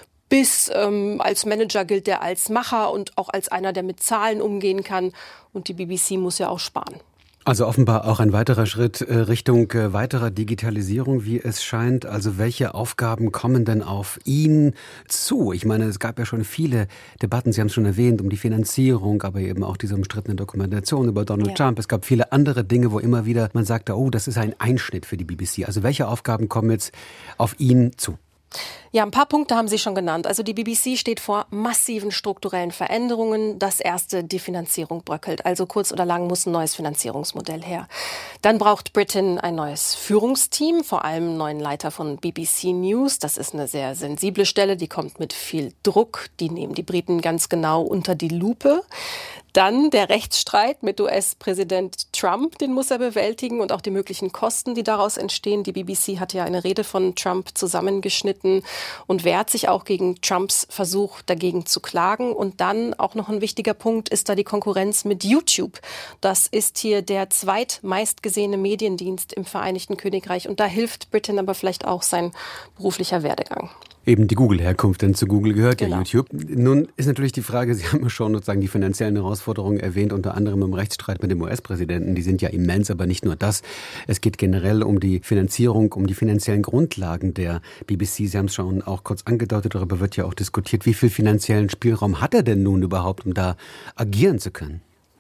bis ähm, als Manager gilt er als Macher und auch als einer, der mit Zahlen umgehen kann. Und die B B C muss ja auch sparen. Also offenbar auch ein weiterer Schritt äh, Richtung äh, weiterer Digitalisierung, wie es scheint. Also welche Aufgaben kommen denn auf ihn zu? Ich meine, es gab ja schon viele Debatten, Sie haben es schon erwähnt, um die Finanzierung, aber eben auch diese umstrittene Dokumentation über Donald ja. Trump. Es gab viele andere Dinge, wo immer wieder man sagte, oh, das ist ein Einschnitt für die B B C. Also welche Aufgaben kommen jetzt auf ihn zu? Ja, ein paar Punkte haben Sie schon genannt. Also die B B C steht vor massiven strukturellen Veränderungen. Das erste, die Finanzierung bröckelt. Also kurz oder lang muss ein neues Finanzierungsmodell her. Dann braucht Britton ein neues Führungsteam, vor allem einen neuen Leiter von B B C News. Das ist eine sehr sensible Stelle, die kommt mit viel Druck. Die nehmen die Briten ganz genau unter die Lupe. Dann der Rechtsstreit mit U S-Präsident Trump, den muss er bewältigen und auch die möglichen Kosten, die daraus entstehen. Die B B C hat ja eine Rede von Trump zusammengeschnitten und wehrt sich auch gegen Trumps Versuch, dagegen zu klagen. Und dann auch noch ein wichtiger Punkt ist da die Konkurrenz mit YouTube. Das ist hier der zweitmeistgesehene Mediendienst im Vereinigten Königreich und da hilft Britton aber vielleicht auch sein beruflicher Werdegang. Eben die Google-Herkunft, denn zu Google gehört genau. ja YouTube. Nun ist natürlich die Frage, Sie haben ja schon sozusagen die finanziellen Herausforderungen erwähnt, unter anderem im Rechtsstreit mit dem U S-Präsidenten. Die sind ja immens, aber nicht nur das. Es geht generell um die Finanzierung, um die finanziellen Grundlagen der B B C. Sie haben es schon auch kurz angedeutet, darüber wird ja auch diskutiert. Wie viel finanziellen Spielraum hat er denn nun überhaupt, um da agieren zu können?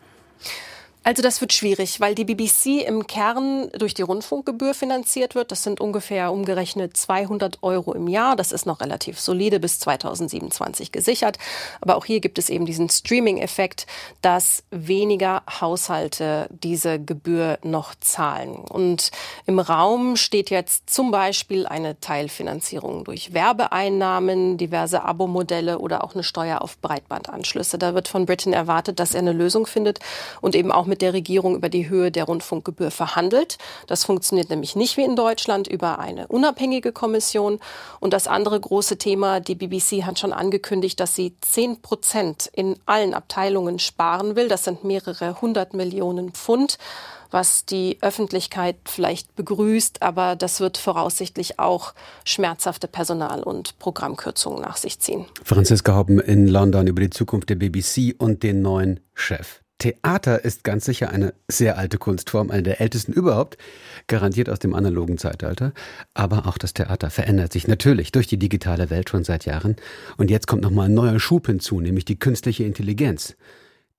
Also das wird schwierig, weil die B B C im Kern durch die Rundfunkgebühr finanziert wird. Das sind ungefähr umgerechnet zweihundert Euro im Jahr. Das ist noch relativ solide bis zweitausendsiebenundzwanzig gesichert. Aber auch hier gibt es eben diesen Streaming-Effekt, dass weniger Haushalte diese Gebühr noch zahlen. Und im Raum steht jetzt zum Beispiel eine Teilfinanzierung durch Werbeeinnahmen, diverse Abo-Modelle oder auch eine Steuer auf Breitbandanschlüsse. Da wird von Britton erwartet, dass er eine Lösung findet und eben auch mit der Regierung über die Höhe der Rundfunkgebühr verhandelt. Das funktioniert nämlich nicht wie in Deutschland über eine unabhängige Kommission. Und das andere große Thema, die B B C hat schon angekündigt, dass sie zehn Prozent in allen Abteilungen sparen will. Das sind mehrere hundert Millionen Pfund, was die Öffentlichkeit vielleicht begrüßt. Aber das wird voraussichtlich auch schmerzhafte Personal- und Programmkürzungen nach sich ziehen. Franziska Hobben in London über die Zukunft der B B C und den neuen Chef. Theater ist ganz sicher eine sehr alte Kunstform, eine der ältesten überhaupt, garantiert aus dem analogen Zeitalter. Aber auch das Theater verändert sich natürlich durch die digitale Welt schon seit Jahren. Und jetzt kommt nochmal ein neuer Schub hinzu, nämlich die künstliche Intelligenz.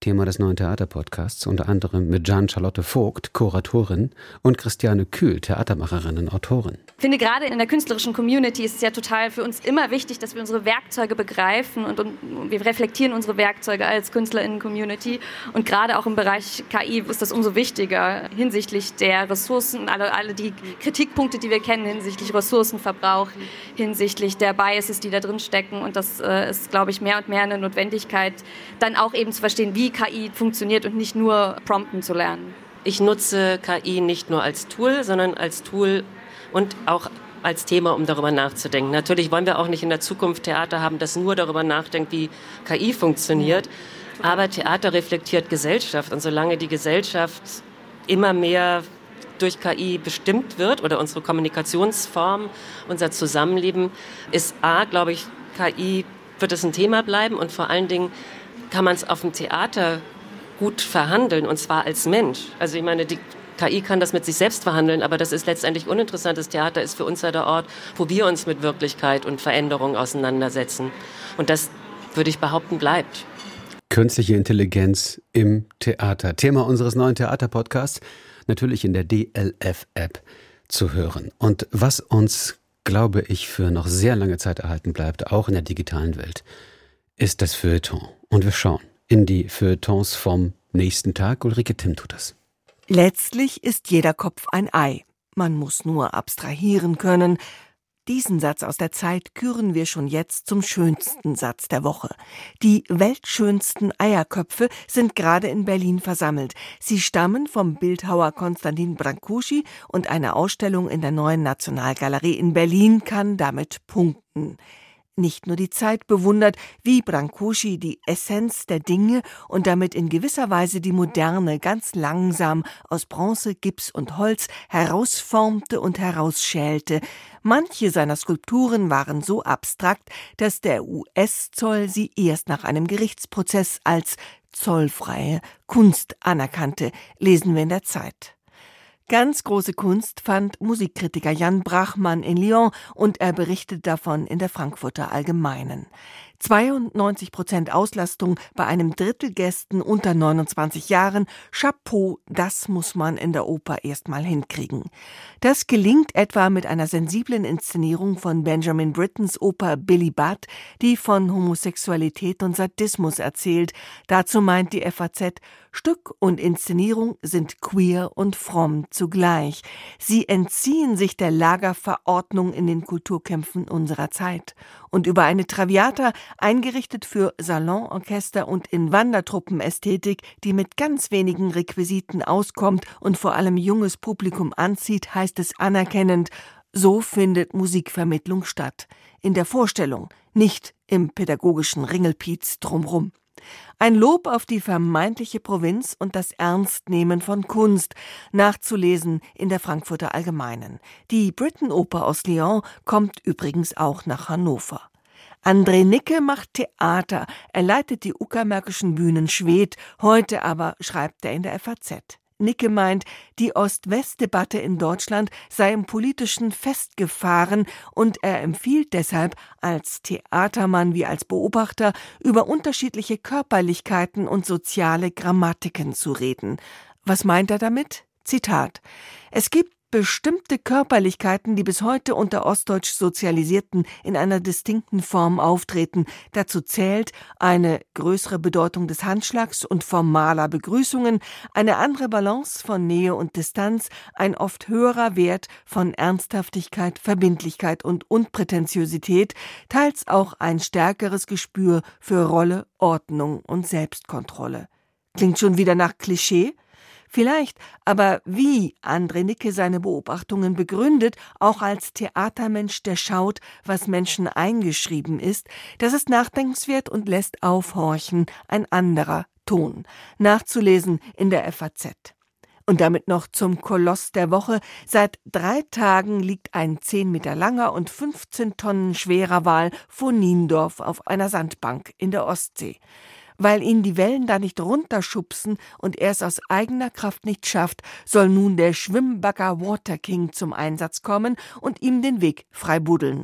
Thema des Neuen Theater-Podcasts, unter anderem mit Jeanne-Charlotte Vogt, Kuratorin, und Christiane Kühl, Theatermacherin und Autorin. Ich finde, gerade in der künstlerischen Community ist es ja total für uns immer wichtig, dass wir unsere Werkzeuge begreifen und, und wir reflektieren unsere Werkzeuge als KünstlerInnen-Community. Und gerade auch im Bereich K I ist das umso wichtiger hinsichtlich der Ressourcen, alle, alle die Kritikpunkte, die wir kennen hinsichtlich Ressourcenverbrauch, hinsichtlich der Biases, die da drin stecken. Und das äh, ist, glaube ich, mehr und mehr eine Notwendigkeit, dann auch eben zu verstehen, wie K I funktioniert und nicht nur prompten zu lernen. Ich nutze K I nicht nur als Tool, sondern als Tool und auch als Thema, um darüber nachzudenken. Natürlich wollen wir auch nicht in der Zukunft Theater haben, das nur darüber nachdenkt, wie K I funktioniert. Aber Theater reflektiert Gesellschaft. Und solange die Gesellschaft immer mehr durch K I bestimmt wird oder unsere Kommunikationsform, unser Zusammenleben, ist A, glaube ich, K I wird es ein Thema bleiben und vor allen Dingen kann man es auf dem Theater gut verhandeln, und zwar als Mensch. Also ich meine, die K I kann das mit sich selbst verhandeln, aber das ist letztendlich uninteressant. Das Theater ist für uns ja der Ort, wo wir uns mit Wirklichkeit und Veränderung auseinandersetzen. Und das, würde ich behaupten, bleibt. Künstliche Intelligenz im Theater. Thema unseres neuen Theater-Podcasts, natürlich in der D L F-App zu hören. Und was uns, glaube ich, für noch sehr lange Zeit erhalten bleibt, auch in der digitalen Welt, ist das Feuilleton. Und wir schauen in die Feuilletons vom nächsten Tag. Ulrike Timm tut das. Letztlich ist jeder Kopf ein Ei. Man muss nur abstrahieren können. Diesen Satz aus der Zeit küren wir schon jetzt zum schönsten Satz der Woche. Die weltschönsten Eierköpfe sind gerade in Berlin versammelt. Sie stammen vom Bildhauer Konstantin Brancusi und eine Ausstellung in der Neuen Nationalgalerie in Berlin kann damit punkten. Nicht nur die Zeit bewundert, wie Brancusi die Essenz der Dinge und damit in gewisser Weise die Moderne ganz langsam aus Bronze, Gips und Holz herausformte und herausschälte. Manche seiner Skulpturen waren so abstrakt, dass der U S-Zoll sie erst nach einem Gerichtsprozess als zollfreie Kunst anerkannte, lesen wir in der Zeit. Ganz große Kunst fand Musikkritiker Jan Brachmann in Lyon und er berichtet davon in der Frankfurter Allgemeinen. zweiundneunzig Prozent Auslastung bei einem Drittel Gästen unter neunundzwanzig Jahren. Chapeau, das muss man in der Oper erst mal hinkriegen. Das gelingt etwa mit einer sensiblen Inszenierung von Benjamin Brittens Oper Billy Budd, die von Homosexualität und Sadismus erzählt. Dazu meint die F A Z, Stück und Inszenierung sind queer und fromm zugleich. Sie entziehen sich der Lagerverordnung in den Kulturkämpfen unserer Zeit. Und über eine Traviata, eingerichtet für Salonorchester und in Wandertruppenästhetik, die mit ganz wenigen Requisiten auskommt und vor allem junges Publikum anzieht, heißt es anerkennend, so findet Musikvermittlung statt. In der Vorstellung, nicht im pädagogischen Ringelpiez drumrum. Ein Lob auf die vermeintliche Provinz und das Ernstnehmen von Kunst, nachzulesen in der Frankfurter Allgemeinen. Die Britten-Oper aus Lyon kommt übrigens auch nach Hannover. André Nicke macht Theater, er leitet die uckermärkischen Bühnen Schwedt, heute aber schreibt er in der F A Z. Nicke meint, die Ost-West-Debatte in Deutschland sei im Politischen festgefahren und er empfiehlt deshalb als Theatermann wie als Beobachter über unterschiedliche Körperlichkeiten und soziale Grammatiken zu reden. Was meint er damit? Zitat: Es gibt bestimmte Körperlichkeiten, die bis heute unter ostdeutsch Sozialisierten in einer distinkten Form auftreten. Dazu zählt eine größere Bedeutung des Handschlags und formaler Begrüßungen, eine andere Balance von Nähe und Distanz, ein oft höherer Wert von Ernsthaftigkeit, Verbindlichkeit und Unprätentiosität, teils auch ein stärkeres Gespür für Rolle, Ordnung und Selbstkontrolle. Klingt schon wieder nach Klischee? Vielleicht, aber wie André Nicke seine Beobachtungen begründet, auch als Theatermensch, der schaut, was Menschen eingeschrieben ist, das ist nachdenkenswert und lässt aufhorchen, ein anderer Ton. Nachzulesen in der F A Z. Und damit noch zum Koloss der Woche. Seit drei Tagen liegt ein zehn Meter langer und fünfzehn Tonnen schwerer Wal vor Niendorf auf einer Sandbank in der Ostsee. Weil ihn die Wellen da nicht runterschubsen und er es aus eigener Kraft nicht schafft, soll nun der Schwimmbagger Water King zum Einsatz kommen und ihm den Weg frei buddeln.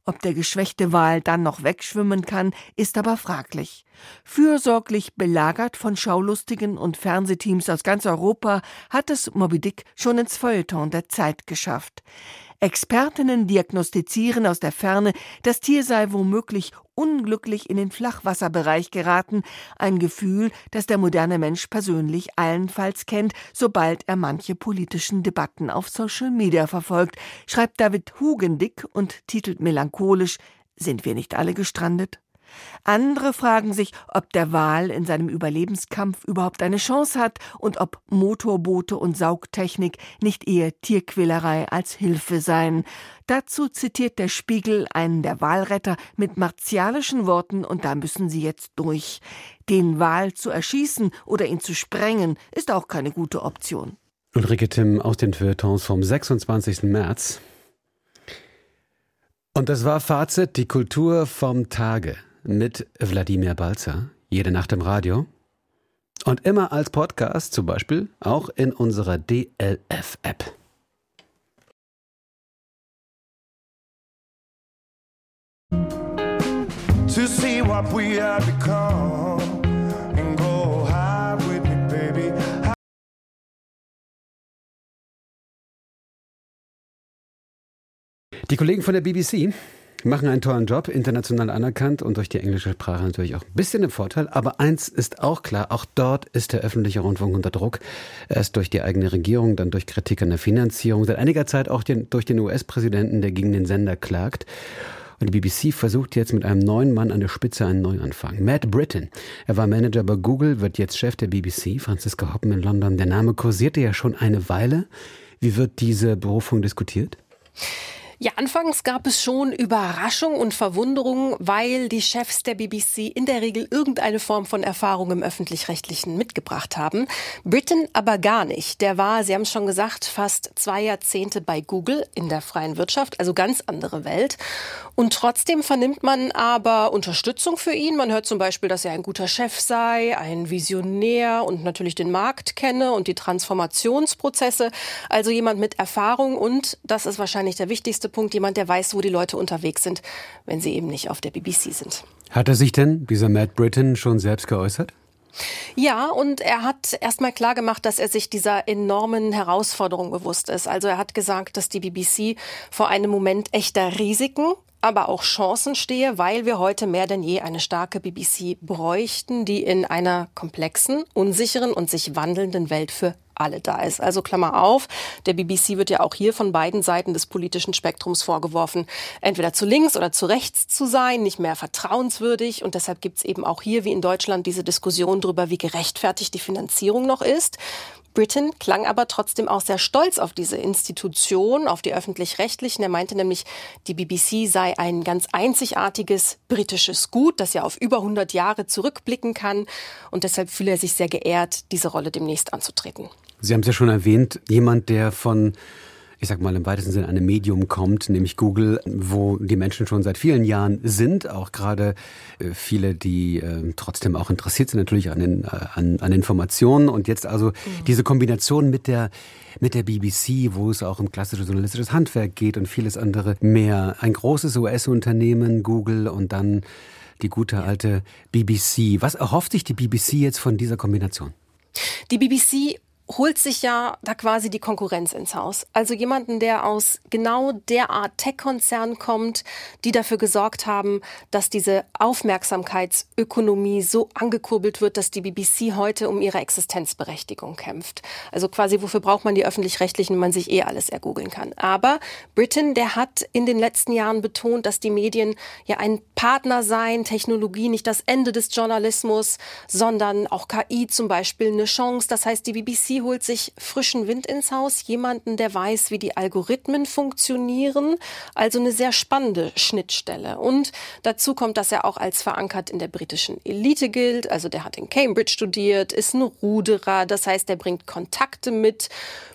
Ob der geschwächte Wal dann noch wegschwimmen kann, ist aber fraglich. Fürsorglich belagert von Schaulustigen und Fernsehteams aus ganz Europa hat es Moby Dick schon ins Feuilleton der Zeit geschafft. Expertinnen diagnostizieren aus der Ferne, das Tier sei womöglich unglücklich in den Flachwasserbereich geraten, ein Gefühl, das der moderne Mensch persönlich allenfalls kennt, sobald er manche politischen Debatten auf Social Media verfolgt, schreibt David Hugendick und titelt melancholisch: Sind wir nicht alle gestrandet? Andere fragen sich, ob der Wal in seinem Überlebenskampf überhaupt eine Chance hat und ob Motorboote und Saugtechnik nicht eher Tierquälerei als Hilfe seien. Dazu zitiert der Spiegel einen der Walretter mit martialischen Worten, und da müssen sie jetzt durch. Den Wal zu erschießen oder ihn zu sprengen, ist auch keine gute Option. Ulrike Timm aus den Feuilletons vom sechsundzwanzigsten März. Und das war Fazit, die Kultur vom Tage. Mit Wladimir Balzer, jede Nacht im Radio und immer als Podcast, zum Beispiel auch in unserer D L F-App. To see what we have become and go high with me, baby. Die Kollegen von der B B C machen einen tollen Job, international anerkannt und durch die englische Sprache natürlich auch ein bisschen im Vorteil. Aber eins ist auch klar, auch dort ist der öffentliche Rundfunk unter Druck. Erst durch die eigene Regierung, dann durch Kritik an der Finanzierung, seit einiger Zeit auch den, durch den U S-Präsidenten, der gegen den Sender klagt. Und die B B C versucht jetzt mit einem neuen Mann an der Spitze einen Neuanfang. Matt Britton. Er war Manager bei Google, wird jetzt Chef der B B C. Franziska Hoppen in London. Der Name kursierte ja schon eine Weile. Wie wird diese Berufung diskutiert? Ja, anfangs gab es schon Überraschung und Verwunderung, weil die Chefs der B B C in der Regel irgendeine Form von Erfahrung im Öffentlich-Rechtlichen mitgebracht haben. Britton aber gar nicht. Der war, Sie haben es schon gesagt, fast zwei Jahrzehnte bei Google in der freien Wirtschaft, also ganz andere Welt. Und trotzdem vernimmt man aber Unterstützung für ihn. Man hört zum Beispiel, dass er ein guter Chef sei, ein Visionär und natürlich den Markt kenne und die Transformationsprozesse. Also jemand mit Erfahrung und, das ist wahrscheinlich der wichtigste Punkt, jemand, der weiß, wo die Leute unterwegs sind, wenn sie eben nicht auf der B B C sind. Hat er sich denn, dieser Matt Britton, schon selbst geäußert? Ja, und er hat erstmal klar gemacht, dass er sich dieser enormen Herausforderung bewusst ist. Also er hat gesagt, dass die B B C vor einem Moment echter Risiken, aber auch Chancen stehe, weil wir heute mehr denn je eine starke B B C bräuchten, die in einer komplexen, unsicheren und sich wandelnden Welt für alle da ist. Also Klammer auf, der B B C wird ja auch hier von beiden Seiten des politischen Spektrums vorgeworfen, entweder zu links oder zu rechts zu sein, nicht mehr vertrauenswürdig. Und deshalb gibt es eben auch hier, wie in Deutschland, diese Diskussion darüber, wie gerechtfertigt die Finanzierung noch ist. Britton klang aber trotzdem auch sehr stolz auf diese Institution, auf die Öffentlich-Rechtlichen. Er meinte nämlich, die B B C sei ein ganz einzigartiges britisches Gut, das ja auf über hundert Jahre zurückblicken kann. Und deshalb fühle er sich sehr geehrt, diese Rolle demnächst anzutreten. Sie haben es ja schon erwähnt, jemand, der von, ich sag mal im weitesten Sinne, einem Medium kommt, nämlich Google, wo die Menschen schon seit vielen Jahren sind, auch gerade äh, viele, die äh, trotzdem auch interessiert sind natürlich an, den, äh, an, an Informationen und jetzt also mhm. diese Kombination mit der mit der B B C, wo es auch um klassisches journalistisches Handwerk geht und vieles andere mehr. Ein großes U S-Unternehmen, Google und dann die gute alte B B C. Was erhofft sich die B B C jetzt von dieser Kombination? Die B B C holt sich ja da quasi die Konkurrenz ins Haus. Also jemanden, der aus genau der Art Tech-Konzern kommt, die dafür gesorgt haben, dass diese Aufmerksamkeitsökonomie so angekurbelt wird, dass die B B C heute um ihre Existenzberechtigung kämpft. Also quasi, wofür braucht man die Öffentlich-Rechtlichen, wenn man sich eh alles ergoogeln kann. Aber Britton, der hat in den letzten Jahren betont, dass die Medien ja ein Partner seien, Technologie nicht das Ende des Journalismus, sondern auch K I zum Beispiel eine Chance. Das heißt, die B B C holt sich frischen Wind ins Haus, jemanden, der weiß, wie die Algorithmen funktionieren, also eine sehr spannende Schnittstelle. Und dazu kommt, dass er auch als verankert in der britischen Elite gilt, also der hat in Cambridge studiert, ist ein Ruderer, das heißt, der bringt Kontakte mit,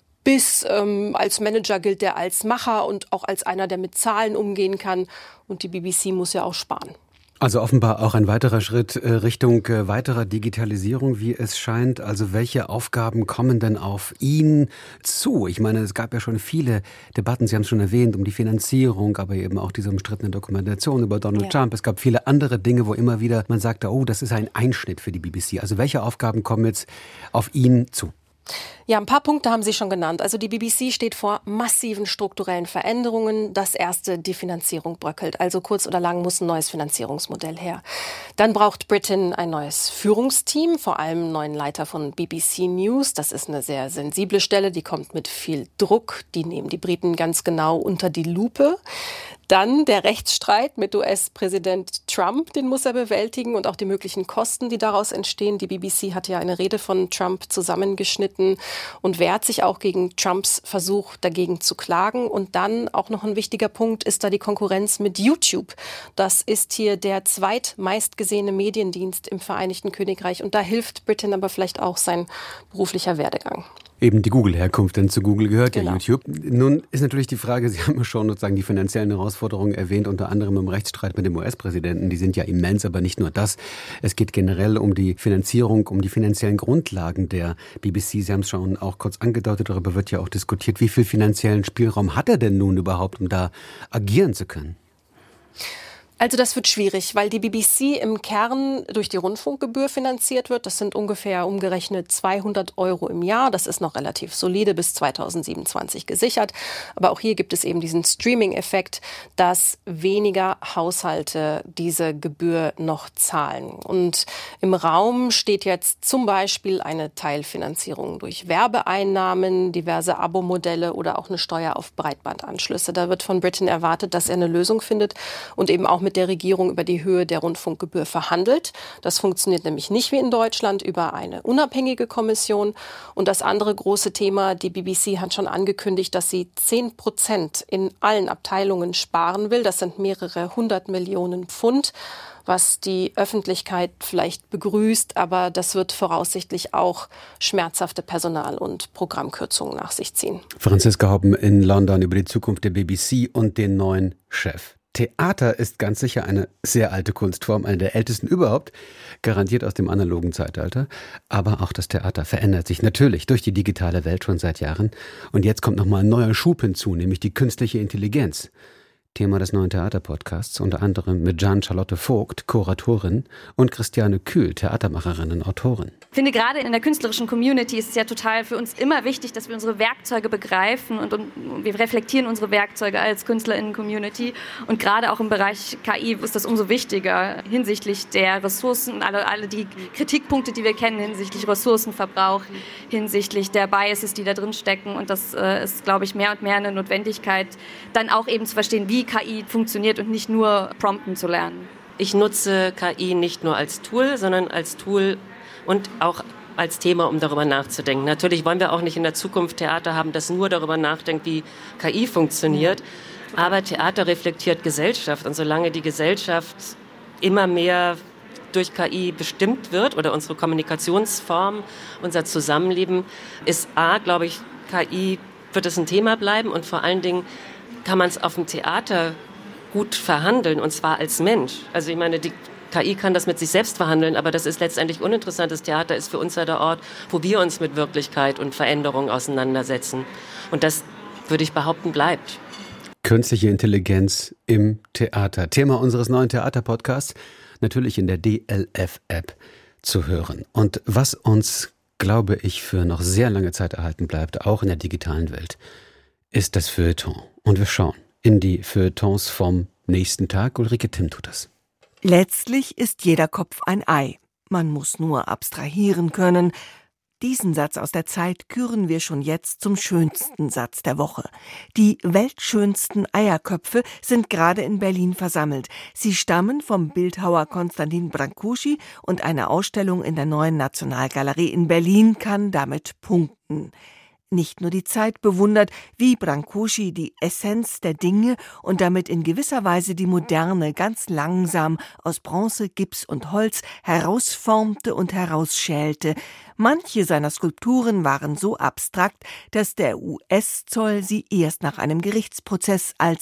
bis ähm, als Manager gilt er als Macher und auch als einer, der mit Zahlen umgehen kann. Und die B B C muss ja auch sparen. Also offenbar auch ein weiterer Schritt Richtung weiterer Digitalisierung, wie es scheint. Also welche Aufgaben kommen denn auf ihn zu? Ich meine, es gab ja schon viele Debatten, Sie haben es schon erwähnt, um die Finanzierung, aber eben auch diese umstrittene Dokumentation über Donald ja. Trump. Es gab viele andere Dinge, wo immer wieder man sagte, oh, das ist ein Einschnitt für die B B C. Also welche Aufgaben kommen jetzt auf ihn zu? Ja, ein paar Punkte haben Sie schon genannt. Also die B B C steht vor massiven strukturellen Veränderungen. Das erste, die Finanzierung bröckelt. Also kurz oder lang muss ein neues Finanzierungsmodell her. Dann braucht Britain ein neues Führungsteam, vor allem einen neuen Leiter von B B C News. Das ist eine sehr sensible Stelle, die kommt mit viel Druck. Die nehmen die Briten ganz genau unter die Lupe. Dann der Rechtsstreit mit U S-Präsident Trump, den muss er bewältigen und auch die möglichen Kosten, die daraus entstehen. Die B B C hat ja eine Rede von Trump zusammengeschnitten und wehrt sich auch gegen Trumps Versuch, dagegen zu klagen. Und dann auch noch ein wichtiger Punkt ist da die Konkurrenz mit YouTube. Das ist hier der zweitmeistgesehene Mediendienst im Vereinigten Königreich. Und da hilft Britain aber vielleicht auch sein beruflicher Werdegang. Eben die Google-Herkunft, denn zu Google gehört genau. ja YouTube. Nun ist natürlich die Frage, Sie haben ja schon sozusagen die finanziellen Herausforderungen erwähnt, unter anderem im Rechtsstreit mit dem U S-Präsidenten. Die sind ja immens, aber nicht nur das. Es geht generell um die Finanzierung, um die finanziellen Grundlagen der B B C. Sie haben es schon auch kurz angedeutet, darüber wird ja auch diskutiert. Wie viel finanziellen Spielraum hat er denn nun überhaupt, um da agieren zu können? Also das wird schwierig, weil die B B C im Kern durch die Rundfunkgebühr finanziert wird. Das sind ungefähr umgerechnet zweihundert Euro im Jahr. Das ist noch relativ solide bis zweitausendsiebenundzwanzig gesichert. Aber auch hier gibt es eben diesen Streaming-Effekt, dass weniger Haushalte diese Gebühr noch zahlen. Und im Raum steht jetzt zum Beispiel eine Teilfinanzierung durch Werbeeinnahmen, diverse Abo-Modelle oder auch eine Steuer auf Breitbandanschlüsse. Da wird von Britain erwartet, dass er eine Lösung findet und eben auch mit der Regierung über die Höhe der Rundfunkgebühr verhandelt. Das funktioniert nämlich nicht wie in Deutschland über eine unabhängige Kommission. Und das andere große Thema, die B B C hat schon angekündigt, dass sie zehn Prozent in allen Abteilungen sparen will. Das sind mehrere hundert Millionen Pfund, was die Öffentlichkeit vielleicht begrüßt. Aber das wird voraussichtlich auch schmerzhafte Personal- und Programmkürzungen nach sich ziehen. Franziska Hobben in London über die Zukunft der B B C und den neuen Chef. Theater ist ganz sicher eine sehr alte Kunstform, eine der ältesten überhaupt, garantiert aus dem analogen Zeitalter. Aber auch das Theater verändert sich natürlich durch die digitale Welt schon seit Jahren. Und jetzt kommt nochmal ein neuer Schub hinzu, nämlich die künstliche Intelligenz. Thema des neuen Theaterpodcasts, unter anderem mit Jeanne-Charlotte Vogt, Kuratorin, und Christiane Kühl, Theatermacherin und Autorin. Ich finde, gerade in der künstlerischen Community ist es ja total für uns immer wichtig, dass wir unsere Werkzeuge begreifen und, und wir reflektieren unsere Werkzeuge als KünstlerInnen-Community. Und gerade auch im Bereich K I ist das umso wichtiger hinsichtlich der Ressourcen, alle, alle die Kritikpunkte, die wir kennen hinsichtlich Ressourcenverbrauch, hinsichtlich der Biases, die da drin stecken. Und das äh, ist, glaube ich, mehr und mehr eine Notwendigkeit, dann auch eben zu verstehen, wie K I funktioniert und nicht nur prompten zu lernen. Ich nutze K I nicht nur als Tool, sondern als Tool und auch als Thema, um darüber nachzudenken. Natürlich wollen wir auch nicht in der Zukunft Theater haben, das nur darüber nachdenkt, wie K I funktioniert. Aber Theater reflektiert Gesellschaft. Und solange die Gesellschaft immer mehr durch K I bestimmt wird oder unsere Kommunikationsform, unser Zusammenleben, ist A, glaube ich, K I wird es ein Thema bleiben und vor allen Dingen kann man es auf dem Theater gut verhandeln, und zwar als Mensch. Also ich meine, die K I kann das mit sich selbst verhandeln, aber das ist letztendlich uninteressant. Das Theater ist für uns ja der Ort, wo wir uns mit Wirklichkeit und Veränderung auseinandersetzen. Und das, würde ich behaupten, bleibt. Künstliche Intelligenz im Theater. Thema unseres neuen Theaterpodcasts, natürlich in der D L F-App zu hören. Und was uns, glaube ich, für noch sehr lange Zeit erhalten bleibt, auch in der digitalen Welt, ist das Feuilleton. Und wir schauen in die Feuilletons vom nächsten Tag. Ulrike Timm tut das. Letztlich ist jeder Kopf ein Ei. Man muss nur abstrahieren können. Diesen Satz aus der Zeit küren wir schon jetzt zum schönsten Satz der Woche. Die weltschönsten Eierköpfe sind gerade in Berlin versammelt. Sie stammen vom Bildhauer Konstantin Brancusi und eine Ausstellung in der Neuen Nationalgalerie in Berlin kann damit punkten. Nicht nur die Zeit bewundert, wie Brancusi die Essenz der Dinge und damit in gewisser Weise die Moderne ganz langsam aus Bronze, Gips und Holz herausformte und herausschälte. Manche seiner Skulpturen waren so abstrakt, dass der U S-Zoll sie erst nach einem Gerichtsprozess als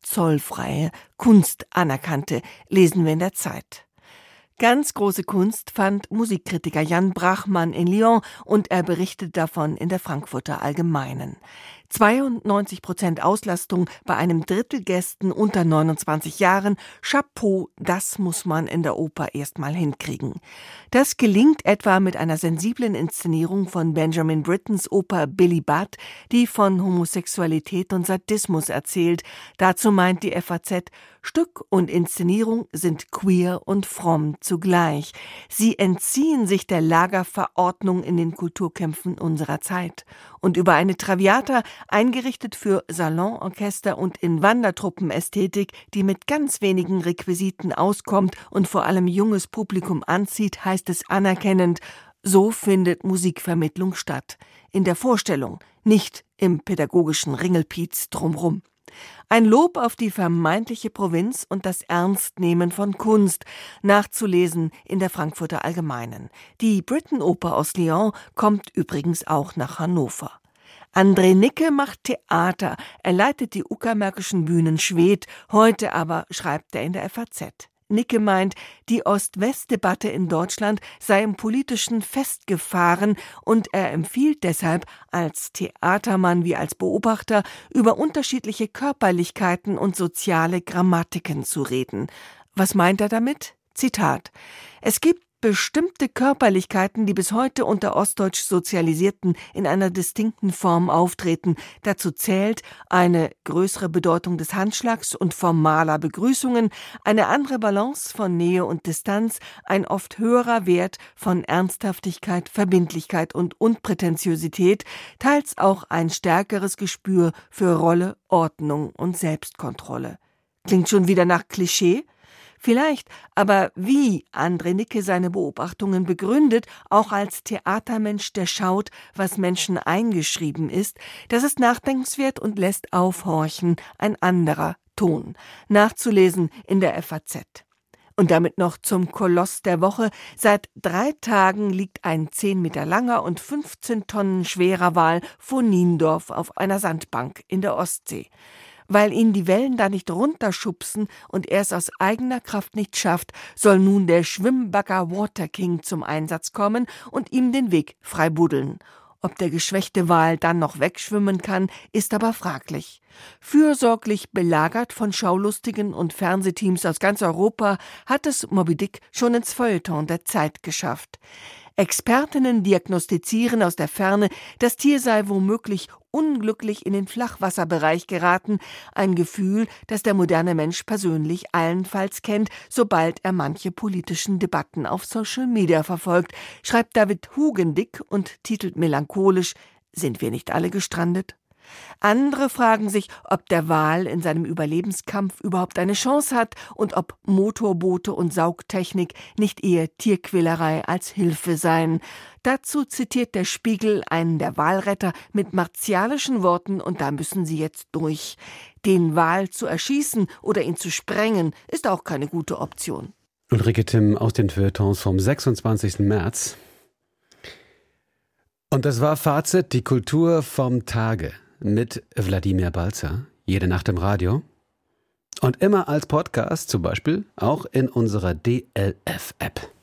zollfreie, Kunst anerkannte, lesen wir in der Zeit. Ganz große Kunst fand Musikkritiker Jan Brachmann in Lyon und er berichtet davon in der Frankfurter Allgemeinen. zweiundneunzig Prozent Auslastung bei einem Drittel Gästen unter neunundzwanzig Jahren. Chapeau, das muss man in der Oper erst mal hinkriegen. Das gelingt etwa mit einer sensiblen Inszenierung von Benjamin Brittens Oper Billy Budd, die von Homosexualität und Sadismus erzählt. Dazu meint die F A Z, Stück und Inszenierung sind queer und fromm zugleich. Sie entziehen sich der Lagerverordnung in den Kulturkämpfen unserer Zeit. Und über eine Traviata, eingerichtet für Salonorchester und in Wandertruppenästhetik, die mit ganz wenigen Requisiten auskommt und vor allem junges Publikum anzieht, heißt es anerkennend, so findet Musikvermittlung statt. In der Vorstellung, nicht im pädagogischen Ringelpiez drumrum. Ein Lob auf die vermeintliche Provinz und das Ernstnehmen von Kunst, nachzulesen in der Frankfurter Allgemeinen. Die Britten-Oper aus Lyon kommt übrigens auch nach Hannover. André Nicke macht Theater, er leitet die uckermärkischen Bühnen Schwedt, heute aber schreibt er in der F A Z. Nicke meint, die Ost-West-Debatte in Deutschland sei im Politischen festgefahren und er empfiehlt deshalb, als Theatermann wie als Beobachter, über unterschiedliche Körperlichkeiten und soziale Grammatiken zu reden. Was meint er damit? Zitat: Es gibt bestimmte Körperlichkeiten, die bis heute unter ostdeutsch Sozialisierten in einer distinkten Form auftreten. Dazu zählt eine größere Bedeutung des Handschlags und formaler Begrüßungen, eine andere Balance von Nähe und Distanz, ein oft höherer Wert von Ernsthaftigkeit, Verbindlichkeit und Unprätentiosität, teils auch ein stärkeres Gespür für Rolle, Ordnung und Selbstkontrolle. Klingt schon wieder nach Klischee? Vielleicht, aber wie André Nicke seine Beobachtungen begründet, auch als Theatermensch, der schaut, was Menschen eingeschrieben ist, das ist nachdenkenswert und lässt aufhorchen, ein anderer Ton. Nachzulesen in der F A Z. Und damit noch zum Koloss der Woche. Seit drei Tagen liegt ein zehn Meter langer und fünfzehn Tonnen schwerer Wal vor Niendorf auf einer Sandbank in der Ostsee. Weil ihn die Wellen da nicht runterschubsen und er es aus eigener Kraft nicht schafft, soll nun der Schwimmbagger Water King zum Einsatz kommen und ihm den Weg freibuddeln. Ob der geschwächte Wal dann noch wegschwimmen kann, ist aber fraglich. Fürsorglich belagert von Schaulustigen und Fernsehteams aus ganz Europa hat es Moby Dick schon ins Feuilleton der Zeit geschafft. Expertinnen diagnostizieren aus der Ferne, das Tier sei womöglich unglücklich in den Flachwasserbereich geraten, ein Gefühl, das der moderne Mensch persönlich allenfalls kennt, sobald er manche politischen Debatten auf Social Media verfolgt, schreibt David Hugendick und titelt melancholisch: Sind wir nicht alle gestrandet? Andere fragen sich, ob der Wal in seinem Überlebenskampf überhaupt eine Chance hat und ob Motorboote und Saugtechnik nicht eher Tierquälerei als Hilfe seien. Dazu zitiert der Spiegel einen der Walretter mit martialischen Worten, und da müssen sie jetzt durch. Den Wal zu erschießen oder ihn zu sprengen, ist auch keine gute Option. Ulrike Timm aus den Feuilletons vom sechsundzwanzigsten März. Und das war Fazit, die Kultur vom Tage. Mit Wladimir Balzer, jede Nacht im Radio und immer als Podcast, zum Beispiel auch in unserer D L F-App.